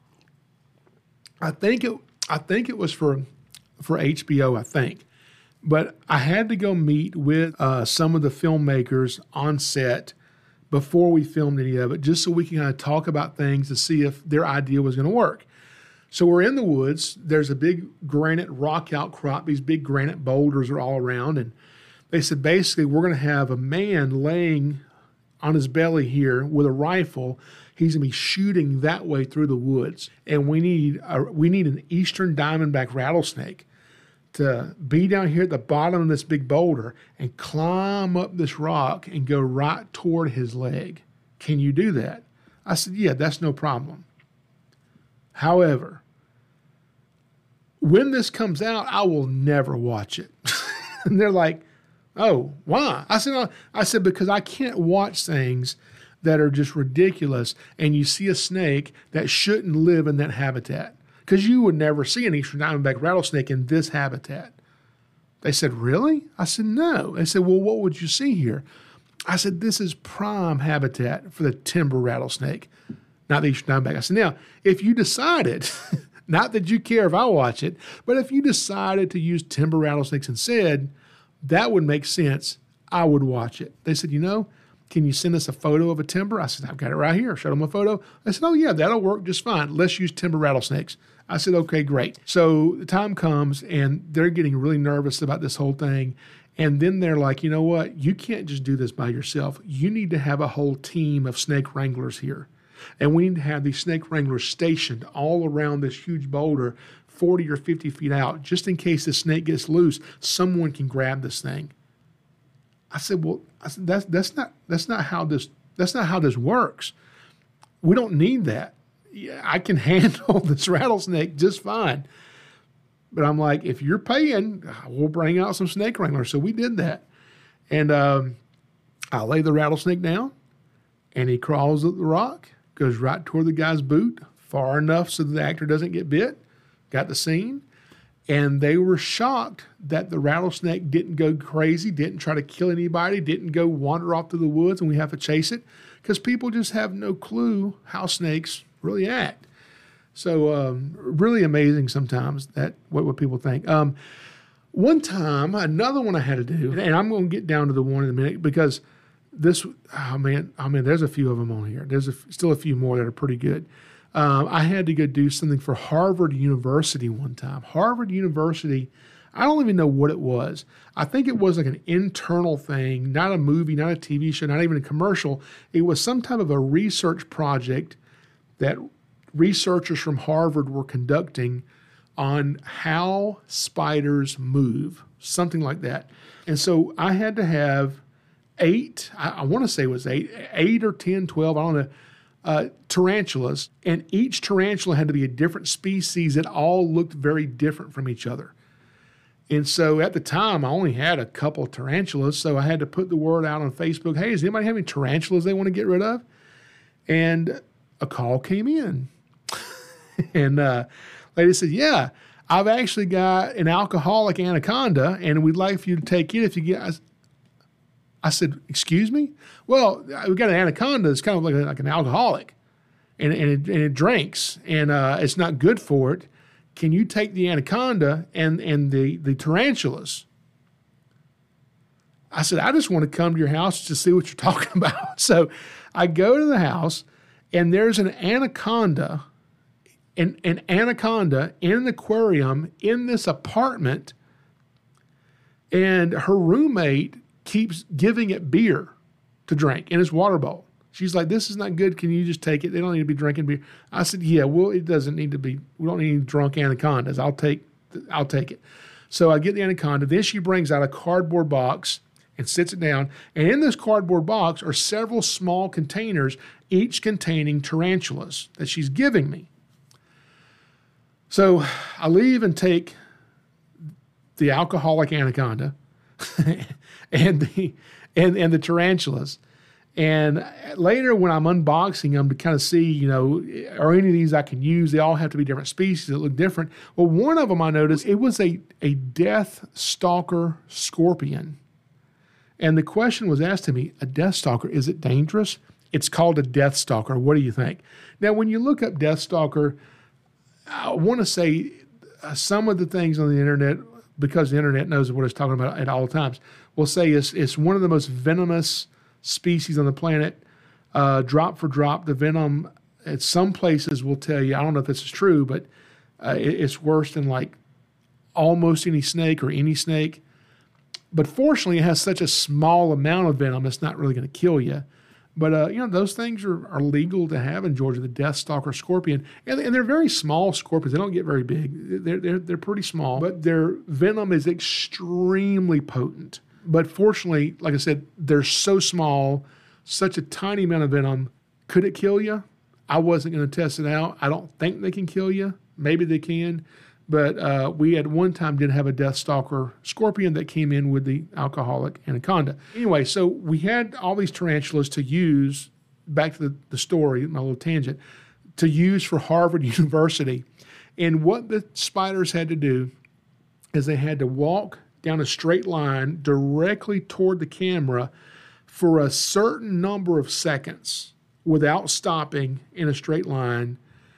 I think it I think it was for for H B O, I think. But I had to go meet with uh, some of the filmmakers on set before we filmed any of it, just so we can kind of talk about things to see if their idea was going to work. So we're in the woods. There's a big granite rock outcrop. These big granite boulders are all around. And They said, basically, we're going to have a man laying on his belly here with a rifle. He's going to be shooting that way through the woods. And we need a, we need an eastern diamondback rattlesnake to be down here at the bottom of this big boulder and climb up this rock and go right toward his leg. Can you do that? I said, yeah, that's no problem. However, when this comes out, I will never watch it. And they're like, oh, why? I said, no. I said, because I can't watch things that are just ridiculous and you see a snake that shouldn't live in that habitat. Because you would never see an eastern diamondback rattlesnake in this habitat. They said, really? I said, no. They said, well, what would you see here? I said, this is prime habitat for the timber rattlesnake, not the eastern diamondback. I said, now, if you decided, not that you care if I watch it, but if you decided to use timber rattlesnakes instead, that would make sense. I would watch it. They said, you know, can you send us a photo of a timber? I said, I've got it right here. Showed them a photo. I said, oh, yeah, that'll work just fine. Let's use timber rattlesnakes. I said, okay, great. So the time comes, and they're getting really nervous about this whole thing. And then they're like, you know what? You can't just do this by yourself. You need to have a whole team of snake wranglers here. And we need to have these snake wranglers stationed all around this huge boulder, forty or fifty feet out, just in case the snake gets loose, someone can grab this thing. I said, well, I said, that's that's not that's not how this that's not how this works. We don't need that. Yeah, I can handle this rattlesnake just fine. But I'm like, if you're paying, we'll bring out some snake wranglers. So we did that. And um, I lay the rattlesnake down, and he crawls up the rock, goes right toward the guy's boot, far enough so the actor doesn't get bit. Got the scene. And they were shocked that the rattlesnake didn't go crazy, didn't try to kill anybody, didn't go wander off to the woods and we have to chase it, because people just have no clue how snakes really act. So um, really amazing sometimes that what, what people think. Um, one time, another one I had to do, and I'm going to get down to the one in a minute because this, oh man, I mean, there's a few of them on here. There's a, still a few more that are pretty good. Um, I had to go do something for Harvard University one time. Harvard University, I don't even know what it was. I think it was like an internal thing, not a movie, not a T V show, not even a commercial. It was some type of a research project that researchers from Harvard were conducting on how spiders move, something like that. And so I had to have eight, I, I want to say it was eight, eight or ten, twelve, I don't know, uh, tarantulas. And each tarantula had to be a different species that all looked very different from each other. And so at the time, I only had a couple of tarantulas, so I had to put the word out on Facebook, hey, does anybody have any tarantulas they want to get rid of? And a call came in. And uh, lady said, yeah, I've actually got an alcoholic anaconda, and we'd like for you to take it if you get. I, I said, excuse me? Well, we've got an anaconda that's kind of like, a, like an alcoholic, and, and, it, and it drinks, and uh, it's not good for it. Can you take the anaconda and, and the, the tarantulas? I said, I just want to come to your house to see what you're talking about. So I go to the house, and there's an anaconda, an, an anaconda in an aquarium in this apartment, and her roommate keeps giving it beer to drink in his water bowl. She's like, this is not good. Can you just take it? They don't need to be drinking beer. I said, yeah, well, it doesn't need to be. We don't need drunk anacondas. I'll take, I'll take it. So I get the anaconda. Then she brings out a cardboard box and sits it down. And in this cardboard box are several small containers, each containing tarantulas that she's giving me. So I leave and take the alcoholic anaconda and the and, and the tarantulas. And later when I'm unboxing them to kind of see, you know, are any of these I can use? They all have to be different species that look different. Well, one of them I noticed, it was a, a death stalker scorpion. And the question was asked to me, a death stalker, is it dangerous? It's called a death stalker. What do you think? Now, when you look up death stalker, I want to say uh, some of the things on the internet, because the internet knows what it's talking about at all times, will say it's, it's one of the most venomous species on the planet. Uh, drop for drop, the venom at some places will tell you, I don't know if this is true, but uh, it, it's worse than like almost any snake or any snake. But fortunately, it has such a small amount of venom, it's not really going to kill you. But, uh, you know, those things are, are legal to have in Georgia, the Deathstalker scorpion. And, and they're very small scorpions. They don't get very big. They're, they're, they're pretty small, but their venom is extremely potent. But fortunately, like I said, they're so small, such a tiny amount of venom. Could it kill you? I wasn't going to test it out. I don't think they can kill you. Maybe they can. But uh, we at one time did have a Deathstalker scorpion that came in with the alcoholic anaconda. Anyway, so we had all these tarantulas to use, back to the, the story, my little tangent, to use for Harvard University. And what the spiders had to do is they had to walk down a straight line directly toward the camera for a certain number of seconds without stopping in a straight line.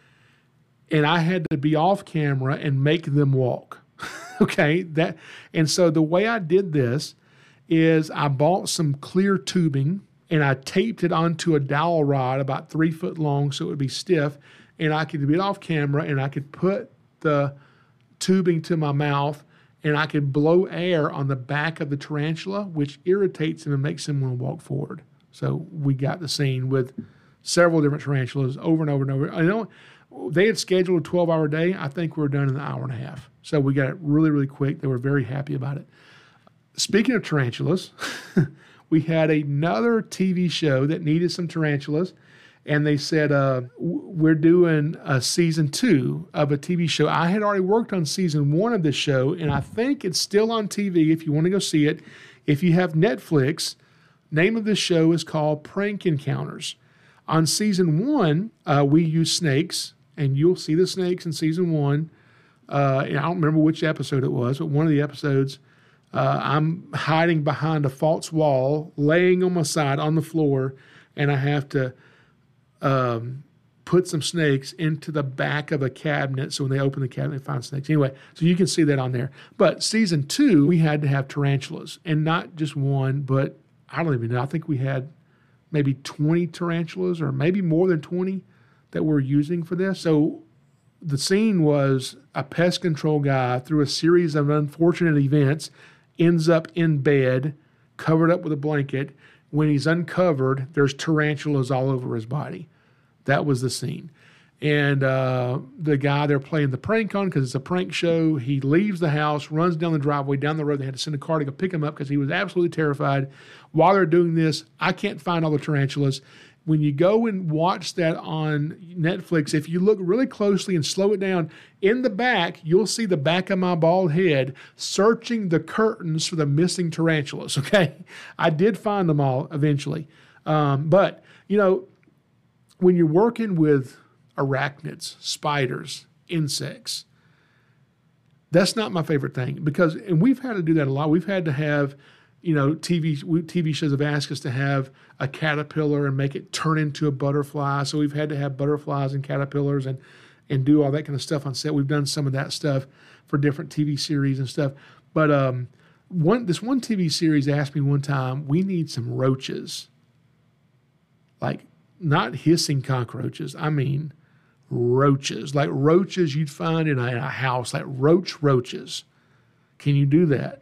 And I had to be off camera and make them walk. Okay, that, and so the way I did this is I bought some clear tubing and I taped it onto a dowel rod about three foot long so it would be stiff, and I could be off camera and I could put the tubing to my mouth and I could blow air on the back of the tarantula, which irritates him and makes him want to walk forward. So we got the scene with several different tarantulas over and over and over. I know they had scheduled a twelve-hour day. I think we were done in an hour and a half. So we got it really, really quick. They were very happy about it. Speaking of tarantulas, we had another T V show that needed some tarantulas, and they said, uh, we're doing a season two of a T V show. I had already worked on season one of this show, and I think it's still on T V if you want to go see it. If you have Netflix, name of this show is called Prank Encounters. On season one, uh, we use snakes, and you'll see the snakes in season one. Uh, and I don't remember which episode it was, but one of the episodes, uh, I'm hiding behind a false wall, laying on my side on the floor, and I have to um, put some snakes into the back of a cabinet. So when they open the cabinet, they find snakes. Anyway, so you can see that on there. But season two, we had to have tarantulas, and not just one, but I don't even know. I think we had maybe twenty tarantulas, or maybe more than twenty that we're using for this. So the scene was a pest control guy, through a series of unfortunate events, ends up in bed, covered up with a blanket. When he's uncovered, there's tarantulas all over his body. That was the scene. And uh, the guy they're playing the prank on, because it's a prank show, he leaves the house, runs down the driveway, down the road. They had to send a car to go pick him up because he was absolutely terrified. While they're doing this, I can't find all the tarantulas. When you go and watch that on Netflix, if you look really closely and slow it down, in the back, you'll see the back of my bald head searching the curtains for the missing tarantulas, okay? I did find them all eventually. Um, but, you know, when you're working with arachnids, spiders, insects, that's not my favorite thing, because, and we've had to do that a lot. We've had to have, you know, T V T V shows have asked us to have a caterpillar and make it turn into a butterfly. So we've had to have butterflies and caterpillars and and do all that kind of stuff on set. We've done some of that stuff for different T V series and stuff. But um, one this one T V series asked me one time, we need some roaches, like not hissing cockroaches. I mean roaches, like roaches you'd find in a, in a house, like roach roaches. Can you do that?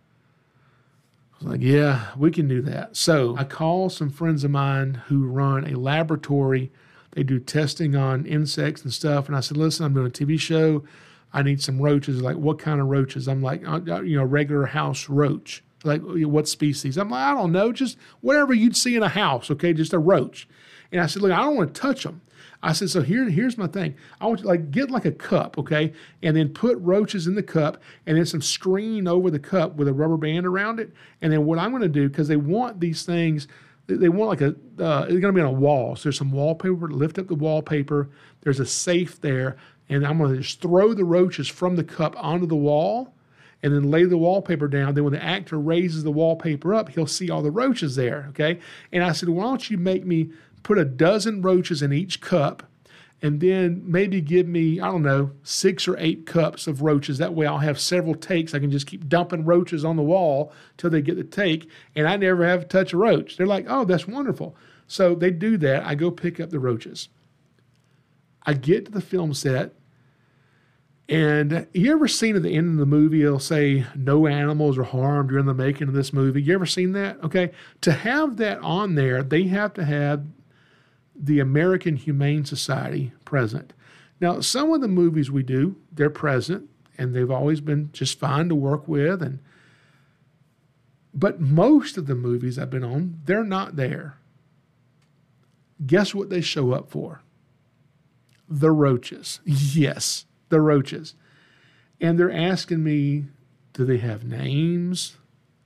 Like, yeah, we can do that. So I call some friends of mine who run a laboratory. They do testing on insects and stuff. And I said, listen, I'm doing a T V show. I need some roaches. Like, what kind of roaches? I'm like, you know, regular house roach. Like, what species? I'm like, I don't know, just whatever you'd see in a house, okay, just a roach. And I said, look, I don't want to touch them. I said, so here, here's my thing. I want you to like get like a cup, okay, and then put roaches in the cup, and then some screen over the cup with a rubber band around it. And then what I'm going to do, because they want these things, they want like a, uh, it's going to be on a wall. So there's some wallpaper. Lift up the wallpaper. There's a safe there, and I'm going to just throw the roaches from the cup onto the wall, and then lay the wallpaper down. Then when the actor raises the wallpaper up, he'll see all the roaches there, okay? And I said, why don't you make me put a dozen roaches in each cup, and then maybe give me, I don't know, six or eight cups of roaches. That way I'll have several takes. I can just keep dumping roaches on the wall till they get the take, and I never have to touch a roach. They're like, oh, that's wonderful. So they do that. I go pick up the roaches. I get to the film set, And you ever seen at the end of the movie, it'll say no animals are harmed during the making of this movie? You ever seen that? Okay. To have that on there, they have to have the American Humane Society present. Now, some of the movies we do, they're present, and they've always been just fine to work with. And but most of the movies I've been on, they're not there. Guess what they show up for? The roaches. Yes, the roaches. And they're asking me, do they have names?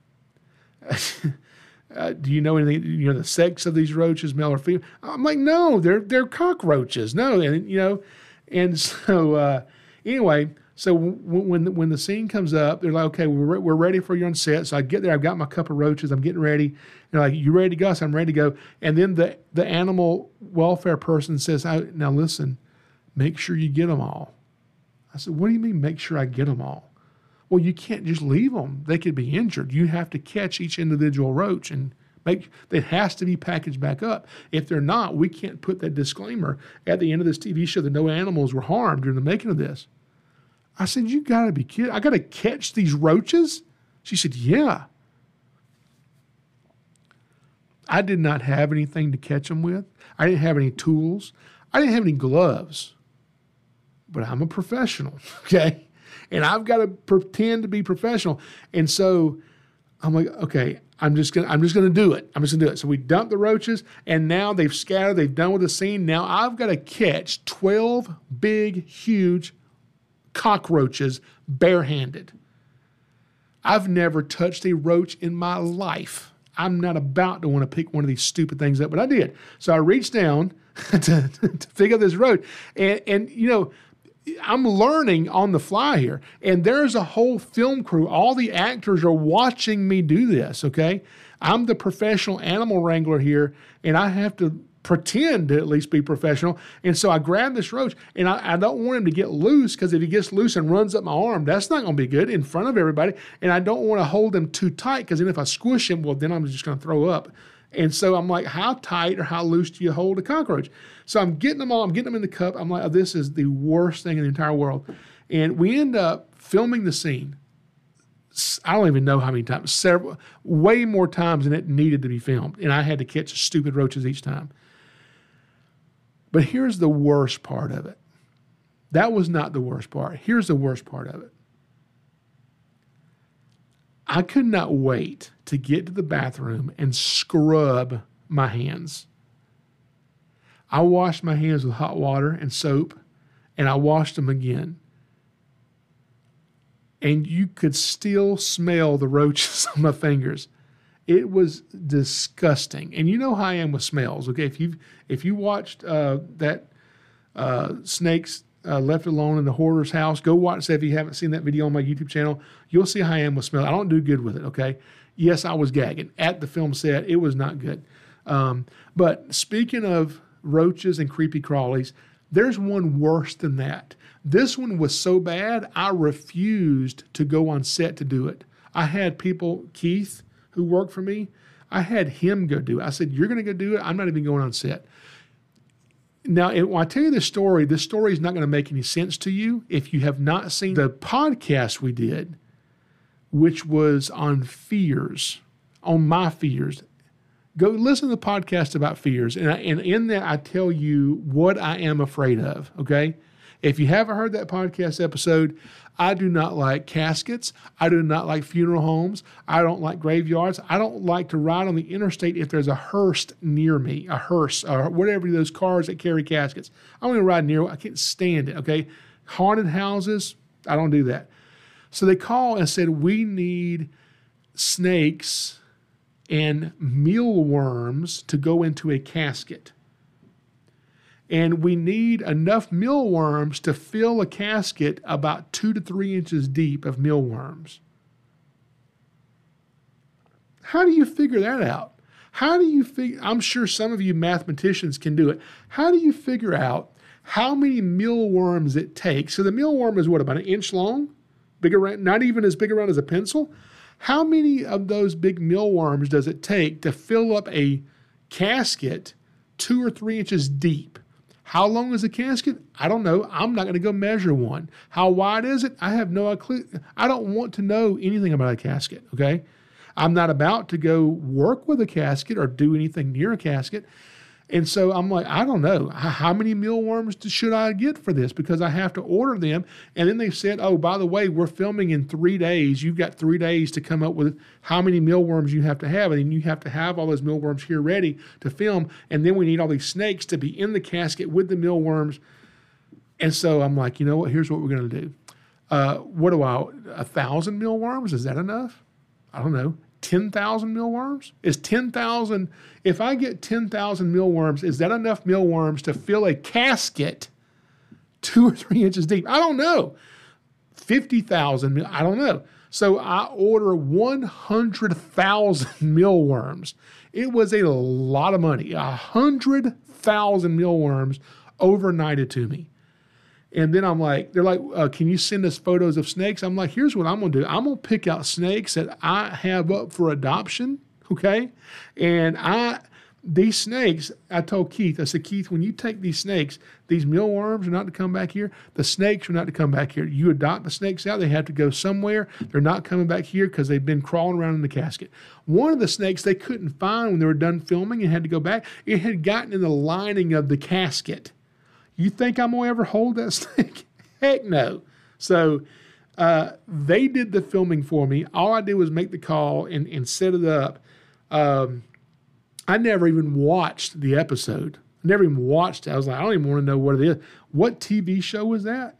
uh, do you know anything, you know, the sex of these roaches, male or female? I'm like, no, they're they're cockroaches. No, and you know, and so uh, anyway, so w- when when the scene comes up, they're like, okay, we're re- we're ready for you on set. So I get there, I've got my cup of roaches, I'm getting ready. They're like, you ready to go? So I'm ready to go. And then the the animal welfare person says, now listen, make sure you get them all. I said, what do you mean make sure I get them all? Well, you can't just leave them. They could be injured. You have to catch each individual roach and make, it has to be packaged back up. If they're not, we can't put that disclaimer at the end of this T V show that no animals were harmed during the making of this. I said, you got to be kidding. I got to catch these roaches? She said, yeah. I did not have anything to catch them with. I didn't have any tools. I didn't have any gloves. But I'm a professional, okay? And I've got to pretend to be professional. And so I'm like, okay, I'm just gonna I'm just gonna do it. I'm just gonna do it. So we dump the roaches, and now they've scattered, they've done with the scene. Now I've got to catch twelve big, huge cockroaches barehanded. I've never touched a roach in my life. I'm not about to want to pick one of these stupid things up, but I did. So I reached down to, to pick up this roach, and, and you know, I'm learning on the fly here, and there's a whole film crew. All the actors are watching me do this, okay? I'm the professional animal wrangler here, and I have to pretend to at least be professional. And so I grab this roach, and I, I don't want him to get loose, because if he gets loose and runs up my arm, that's not going to be good in front of everybody. And I don't want to hold him too tight, because then if I squish him, well, then I'm just going to throw up. And so I'm like, how tight or how loose do you hold a cockroach? So I'm getting them all, I'm getting them in the cup. I'm like, oh, this is the worst thing in the entire world. And we end up filming the scene. I don't even know how many times, several, way more times than it needed to be filmed. And I had to catch stupid roaches each time. But here's the worst part of it. That was not the worst part. Here's the worst part of it. I could not wait to get to the bathroom and scrub my hands. I washed my hands with hot water and soap, and I washed them again. And you could still smell the roaches on my fingers. It was disgusting. And you know how I am with smells, okay? If you if you watched uh, that uh, Snakes uh, Left Alone in the Hoarder's House, go watch it if you haven't seen that video on my YouTube channel. You'll see how I am with smells. I don't do good with it, okay? Yes, I was gagging. At the film set, it was not good. Um, but speaking of roaches and creepy crawlies, there's one worse than that. This one was so bad, I refused to go on set to do it. I had people, Keith, who worked for me, I had him go do it. I said, you're going to go do it? I'm not even going on set. Now, when I tell you this story, this story is not going to make any sense to you if you have not seen the podcast we did, which was on fears, on my fears. Go listen to the podcast about fears. And, I, and in that, I tell you what I am afraid of, okay? If you haven't heard that podcast episode, I do not like caskets. I do not like funeral homes. I don't like graveyards. I don't like to ride on the interstate if there's a hearse near me, a hearse, or whatever those cars that carry caskets. I don't even ride near it. I can't stand it, okay? Haunted houses, I don't do that. So they called and said, we need snakes and mealworms to go into a casket. And we need enough mealworms to fill a casket about two to three inches deep of mealworms. How do you figure that out? How do you figure, I'm sure some of you mathematicians can do it. How do you figure out how many mealworms it takes? So the mealworm is what, about an inch long? Big around, not even as big around as a pencil? How many of those big mealworms does it take to fill up a casket two or three inches deep? How long is the casket? I don't know. I'm not going to go measure one. How wide is it? I have no clue. I don't want to know anything about a casket, okay? I'm not about to go work with a casket or do anything near a casket. And so I'm like, I don't know. How many mealworms should I get for this? Because I have to order them. And then they said, oh, by the way, we're filming in three days. You've got three days to come up with how many mealworms you have to have. And then you have to have all those mealworms here ready to film. And then we need all these snakes to be in the casket with the mealworms. And so I'm like, you know what? Here's what we're going to do. Uh, what do I, a thousand mealworms? Is that enough? I don't know. ten thousand mealworms? Is ten thousand, if I get ten thousand mealworms, is that enough mealworms to fill a casket two or three inches deep? I don't know. fifty thousand, I don't know. So I order one hundred thousand mealworms. It was a lot of money. one hundred thousand mealworms overnighted to me. And then I'm like, they're like, uh, can you send us photos of snakes? I'm like, here's what I'm going to do. I'm going to pick out snakes that I have up for adoption, okay? And I, these snakes, I told Keith, I said, Keith, when you take these snakes, these mealworms are not to come back here. The snakes are not to come back here. You adopt the snakes out, they have to go somewhere. They're not coming back here because they've been crawling around in the casket. One of the snakes they couldn't find when they were done filming and had to go back, it had gotten in the lining of the casket. You think I'm going to ever hold that snake? Heck no. So uh, they did the filming for me. All I did was make the call and, and set it up. Um, I never even watched the episode. I never even watched it. I was like, I don't even want to know what it is. What T V show was that?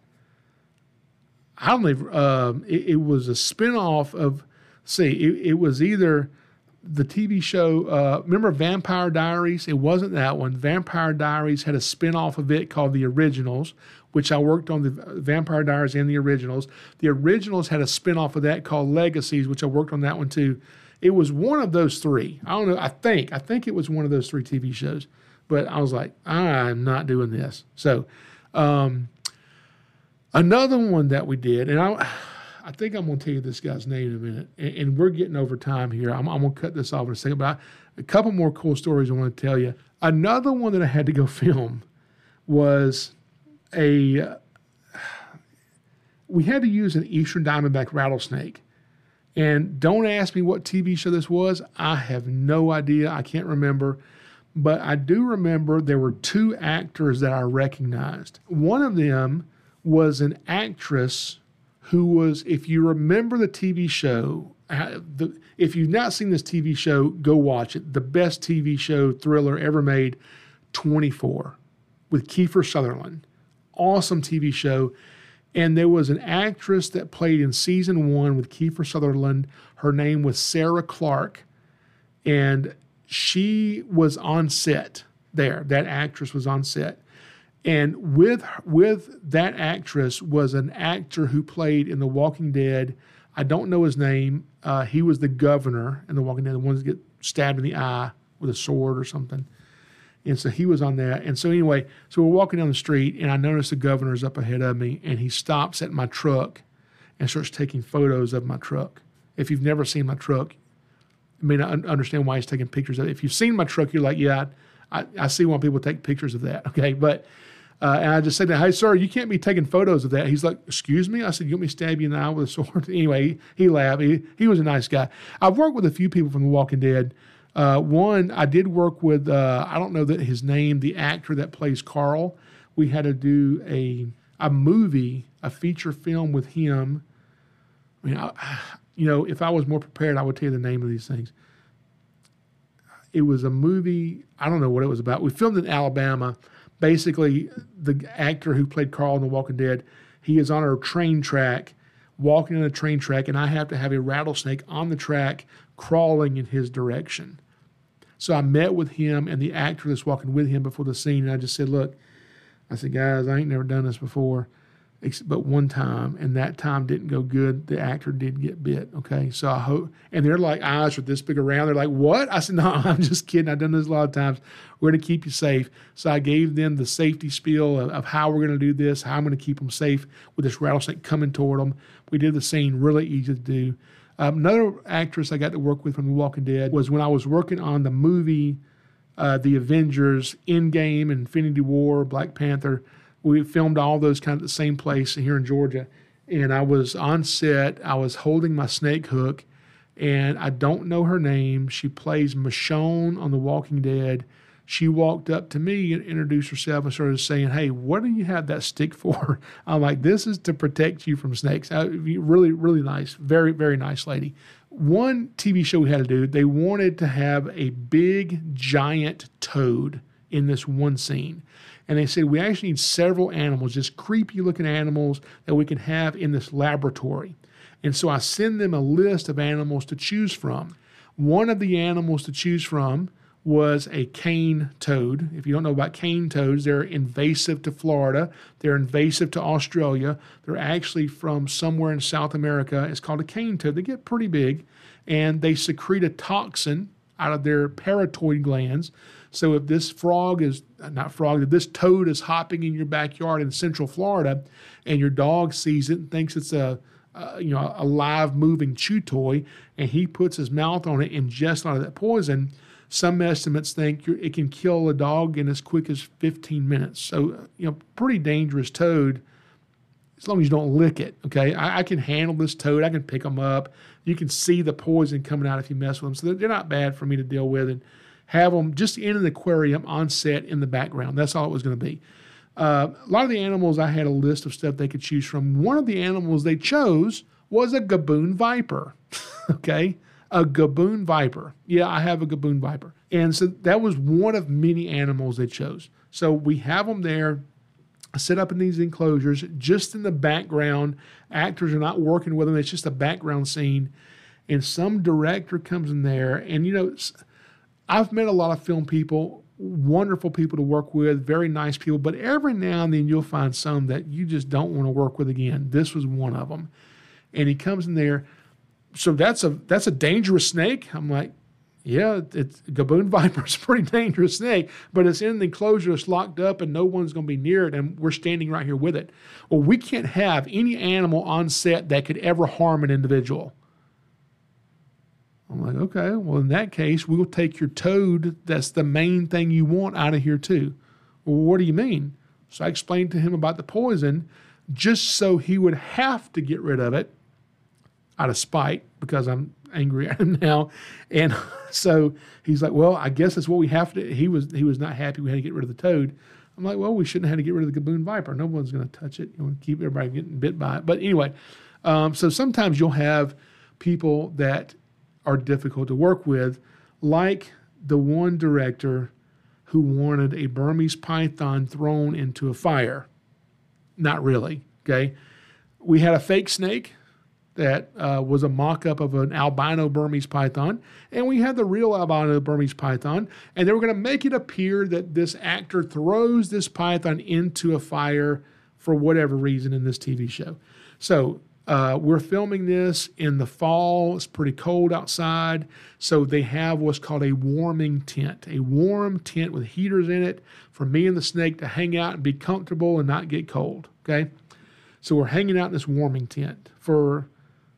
I don't even, um, it, it was a spinoff of, see, it, it was either the T V show, uh, remember Vampire Diaries? It wasn't that one. Vampire Diaries had a spinoff of it called The Originals, which I worked on the Vampire Diaries and The Originals. The Originals had a spinoff of that called Legacies, which I worked on that one too. It was one of those three. I don't know. I think, I think it was one of those three T V shows, but I was like, I'm not doing this. So, um, another one that we did, and I, I think I'm going to tell you this guy's name in a minute, and, and we're getting over time here. I'm, I'm going to cut this off in a second, but I, a couple more cool stories I want to tell you. Another one that I had to go film was a, uh, we had to use an Eastern Diamondback rattlesnake. And don't ask me what T V show this was. I have no idea. I can't remember. But I do remember there were two actors that I recognized. One of them was an actress who was, if you remember the T V show, uh, the, if you've not seen this T V show, go watch it. The best T V show thriller ever made, twenty-four, with Kiefer Sutherland. Awesome T V show. And there was an actress that played in season one with Kiefer Sutherland. Her name was Sarah Clark. And she was on set there. That actress was on set. And with with that actress was an actor who played in The Walking Dead. I don't know his name. Uh, he was the governor in The Walking Dead, the ones that get stabbed in the eye with a sword or something. And so he was on that. And so anyway, so we're walking down the street, and I noticed the governor's up ahead of me, and he stops at my truck and starts taking photos of my truck. If you've never seen my truck, you may not un- understand why he's taking pictures of it. If you've seen my truck, you're like, yeah, I, I see why people take pictures of that, okay? But Uh, and I just said to him, hey, sir, you can't be taking photos of that. He's like, excuse me? I said, you want me to stab you in the eye with a sword? Anyway, he, he laughed. He, he was a nice guy. I've worked with a few people from The Walking Dead. Uh, one, I did work with, uh, I don't know that his name, the actor that plays Carl. We had to do a a movie, a feature film with him. I mean, I, you know, if I was more prepared, I would tell you the name of these things. It was a movie, I don't know what it was about. We filmed in Alabama. Basically, the actor who played Carl in The Walking Dead, he is on a train track, walking on a train track, and I have to have a rattlesnake on the track crawling in his direction. So I met with him and the actor that's walking with him before the scene, and I just said, look, I said, guys, I ain't never done this before, but one time, and that time didn't go good. The actor did get bit, okay? So I hope, and they're like, eyes are this big around. They're like, what? I said, no, I'm just kidding. I've done this a lot of times. We're going to keep you safe. So I gave them the safety spiel of, of how we're going to do this, how I'm going to keep them safe with this rattlesnake coming toward them. We did the scene really easy to do. Um, another actress I got to work with from The Walking Dead was when I was working on the movie uh, the Avengers, Endgame, Infinity War, Black Panther. We filmed all those kind of the same place here in Georgia. And I was on set. I was holding my snake hook, and I don't know her name. She plays Michonne on The Walking Dead. She walked up to me and introduced herself and started saying, "Hey, what do you have that stick for?" I'm like, "This is to protect you from snakes." I, really, really nice. Very, very nice lady. One T V show we had to do, they wanted to have a big, giant toad in this one scene. And they said, we actually need several animals, just creepy looking animals that we can have in this laboratory. And so I send them a list of animals to choose from. One of the animals to choose from was a cane toad. If you don't know about cane toads, they're invasive to Florida. They're invasive to Australia. They're actually from somewhere in South America. It's called a cane toad. They get pretty big, and they secrete a toxin out of their parotid glands. So if this frog is, not frog, if this toad is hopping in your backyard in Central Florida and your dog sees it and thinks it's a, a you know, a live moving chew toy, and he puts his mouth on it and ingests a lot of that poison, some estimates think you're, it can kill a dog in as quick as fifteen minutes. So, you know, pretty dangerous toad as long as you don't lick it, okay? I, I can handle this toad. I can pick them up. You can see the poison coming out if you mess with them. So they're, they're not bad for me to deal with. And have them just in an aquarium on set in the background. That's all it was going to be. Uh, a lot of the animals, I had a list of stuff they could choose from. One of the animals they chose was a Gaboon viper, okay? A Gaboon viper. Yeah, I have a Gaboon viper. And so that was one of many animals they chose. So we have them there set up in these enclosures, just in the background. Actors are not working with them. It's just a background scene. And some director comes in there, and, you know, I've met a lot of film people, wonderful people to work with, very nice people, but every now and then you'll find some that you just don't want to work with again. This was one of them. And he comes in there. So that's a that's a dangerous snake? I'm like, yeah, it's Gaboon viper is a pretty dangerous snake, but it's in the enclosure, it's locked up, and no one's going to be near it, and we're standing right here with it. Well, we can't have any animal on set that could ever harm an individual. I'm like, okay, well, in that case, we'll take your toad. That's the main thing you want out of here, too. Well, what do you mean? So I explained to him about the poison just so he would have to get rid of it out of spite because I'm angry at him now. And so he's like, well, I guess that's what we have to. He was he was not happy we had to get rid of the toad. I'm like, well, we shouldn't have to get rid of the Gaboon viper. No one's going to touch it. You want to keep everybody getting bit by it. But anyway, um, so sometimes you'll have people that are difficult to work with, like the one director who wanted a Burmese python thrown into a fire. Not really, okay? We had a fake snake that uh, was a mock-up of an albino Burmese python, and we had the real albino Burmese python, and they were going to make it appear that this actor throws this python into a fire for whatever reason in this T V show. So Uh, we're filming this in the fall. It's pretty cold outside. So they have what's called a warming tent, a warm tent with heaters in it for me and the snake to hang out and be comfortable and not get cold. Okay. So we're hanging out in this warming tent for,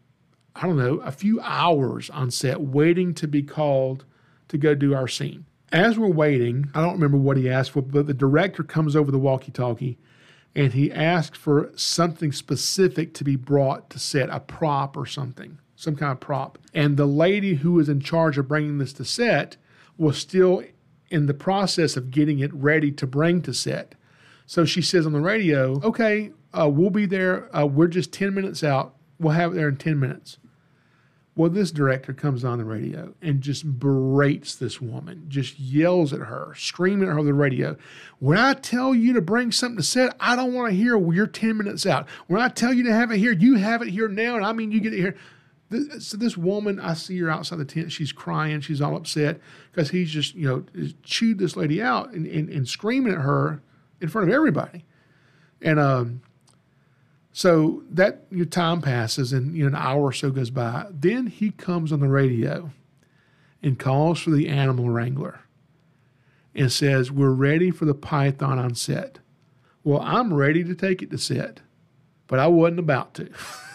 I don't know, a few hours on set, waiting to be called to go do our scene. As we're waiting, I don't remember what he asked for, but the director comes over the walkie-talkie and he asked for something specific to be brought to set, a prop or something, some kind of prop. And the lady who was in charge of bringing this to set was still in the process of getting it ready to bring to set. So she says on the radio, okay, uh, we'll be there. Uh, we're just ten minutes out. We'll have it there in ten minutes. Well, this director comes on the radio and just berates this woman, just yells at her, screaming at her over the radio. When I tell you to bring something to set, I don't want to hear you're ten minutes out. When I tell you to have it here, you have it here now, and I mean you get it here. This, so this woman, I see her outside the tent. She's crying. She's all upset because he's just, you know, chewed this lady out and, and, and screaming at her in front of everybody. And um, so that your time passes and you know, an hour or so goes by. Then he comes on the radio and calls for the animal wrangler and says, we're ready for the python on set. Well, I'm ready to take it to set, but I wasn't about to.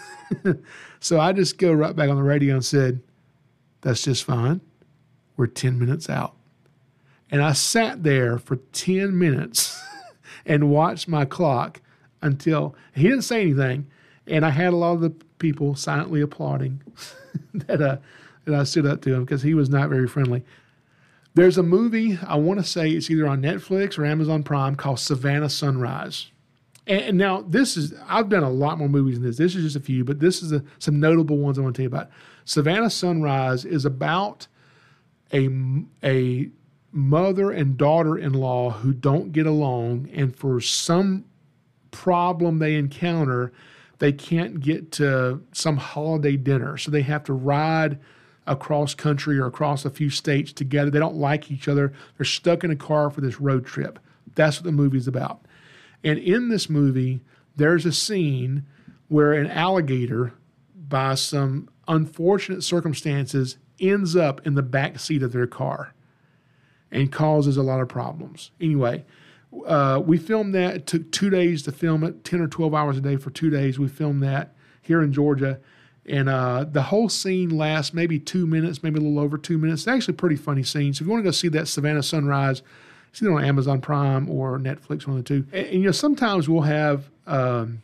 So I just go right back on the radio and said, that's just fine. We're ten minutes out. And I sat there for ten minutes and watched my clock until he didn't say anything. And I had a lot of the people silently applauding that, uh, that I stood up to him because he was not very friendly. There's a movie, I want to say it's either on Netflix or Amazon Prime, called Savannah Sunrise. And, and now this is, I've done a lot more movies than this. This is just a few, but this is a, some notable ones I want to tell you about. Savannah Sunrise is about a, a mother and daughter-in-law who don't get along, and for some problem they encounter, they can't get to some holiday dinner. So they have to ride across country or across a few states together. They don't like each other. They're stuck in a car for this road trip. That's what the movie's about. And in this movie, there's a scene where an alligator, by some unfortunate circumstances, ends up in the back seat of their car and causes a lot of problems. Anyway, uh, we filmed that. It took two days to film it, ten or twelve hours a day for two days. We filmed that here in Georgia. And uh, the whole scene lasts maybe two minutes, maybe a little over two minutes. It's actually a pretty funny scene. So if you want to go see that Savannah Sunrise, it's either on Amazon Prime or Netflix, one of the two. And, and you know, sometimes we'll have um,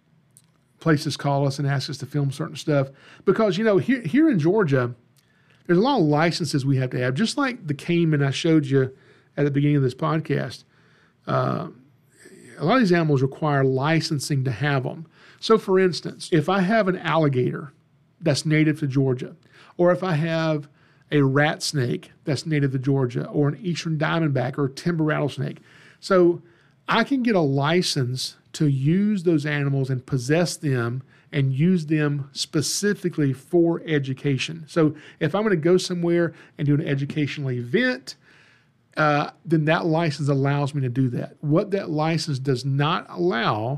places call us and ask us to film certain stuff because, you know, here, here in Georgia, there's a lot of licenses we have to have. Just like the Cayman I showed you at the beginning of this podcast, uh, a lot of these animals require licensing to have them. So, for instance, if I have an alligator that's native to Georgia, or if I have a rat snake that's native to Georgia, or an eastern diamondback or a timber rattlesnake, so I can get a license to use those animals and possess them and use them specifically for education. So if I'm going to go somewhere and do an educational event, uh, then that license allows me to do that. What that license does not allow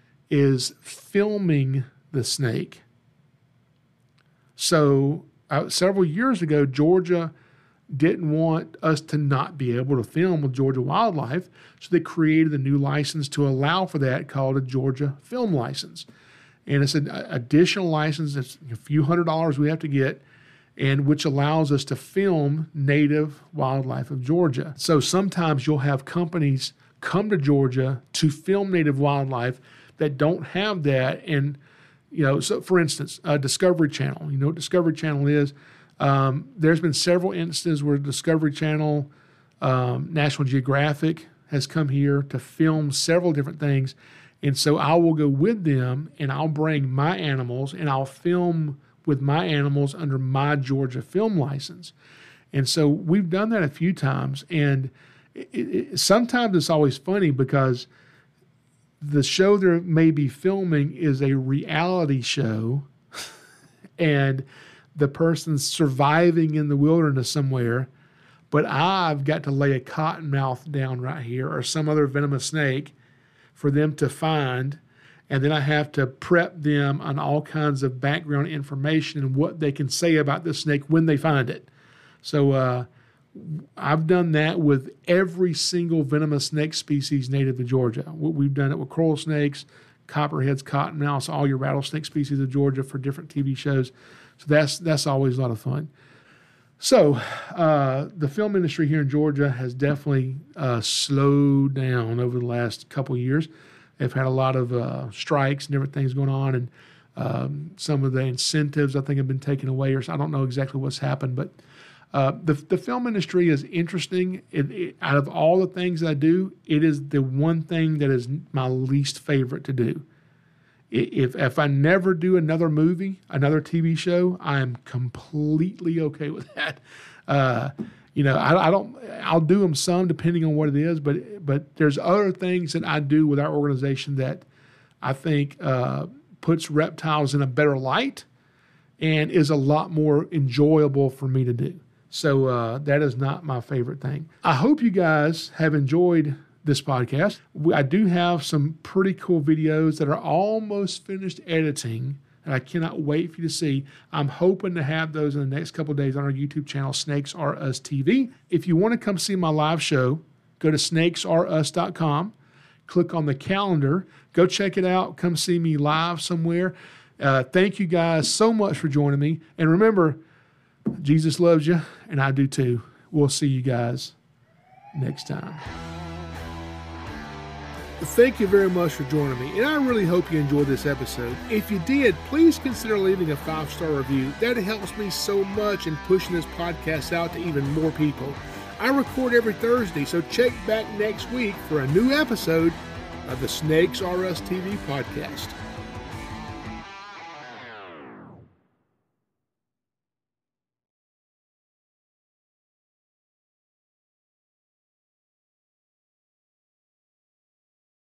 is filming the snake. So uh, several years ago, Georgia didn't want us to not be able to film with Georgia Wildlife, so they created a new license to allow for that called a Georgia Film License. And it's an additional license. It's a few hundred dollars we have to get, and which allows us to film native wildlife of Georgia. So sometimes you'll have companies come to Georgia to film native wildlife that don't have that. And, you know, so for instance, uh, Discovery Channel, you know what Discovery Channel is? Um, there's been several instances where Discovery Channel, um, National Geographic has come here to film several different things. And so I will go with them and I'll bring my animals and I'll film with my animals under my Georgia film license. And so we've done that a few times. And it, it, sometimes it's always funny because the show they may be filming is a reality show and the person's surviving in the wilderness somewhere, but I've got to lay a cottonmouth down right here or some other venomous snake for them to find, and then I have to prep them on all kinds of background information and what they can say about the snake when they find it. So uh, I've done that with every single venomous snake species native to Georgia. We've done it with coral snakes, copperheads, cottonmouths, all your rattlesnake species of Georgia for different T V shows. So that's that's always a lot of fun. So uh, the film industry here in Georgia has definitely uh, slowed down over the last couple of years. They've had a lot of uh, strikes and different things going on, and um, some of the incentives I think have been taken away, or I don't know exactly what's happened. But uh, the the film industry is interesting. It, it, out of all the things I do, it is the one thing that is my least favorite to do. If if I never do another movie, another T V show, I am completely okay with that. Uh, you know, I, I don't. I'll do them some depending on what it is, but but there's other things that I do with our organization that I think uh, puts reptiles in a better light and is a lot more enjoyable for me to do. So uh, that is not my favorite thing. I hope you guys have enjoyed this podcast. I do have some pretty cool videos that are almost finished editing, and I cannot wait for you to see. I'm hoping to have those in the next couple of days on our YouTube channel, Snakes R Us T V. If you want to come see my live show, go to snakes r us dot com, click on the calendar, go check it out, come see me live somewhere. Uh, thank you guys so much for joining me. And remember, Jesus loves you, and I do too. We'll see you guys next time. Thank you very much for joining me, and I really hope you enjoyed this episode. If you did, please consider leaving a five-star review. That helps me so much in pushing this podcast out to even more people. I record every Thursday, so check back next week for a new episode of the Snakes R Us T V podcast.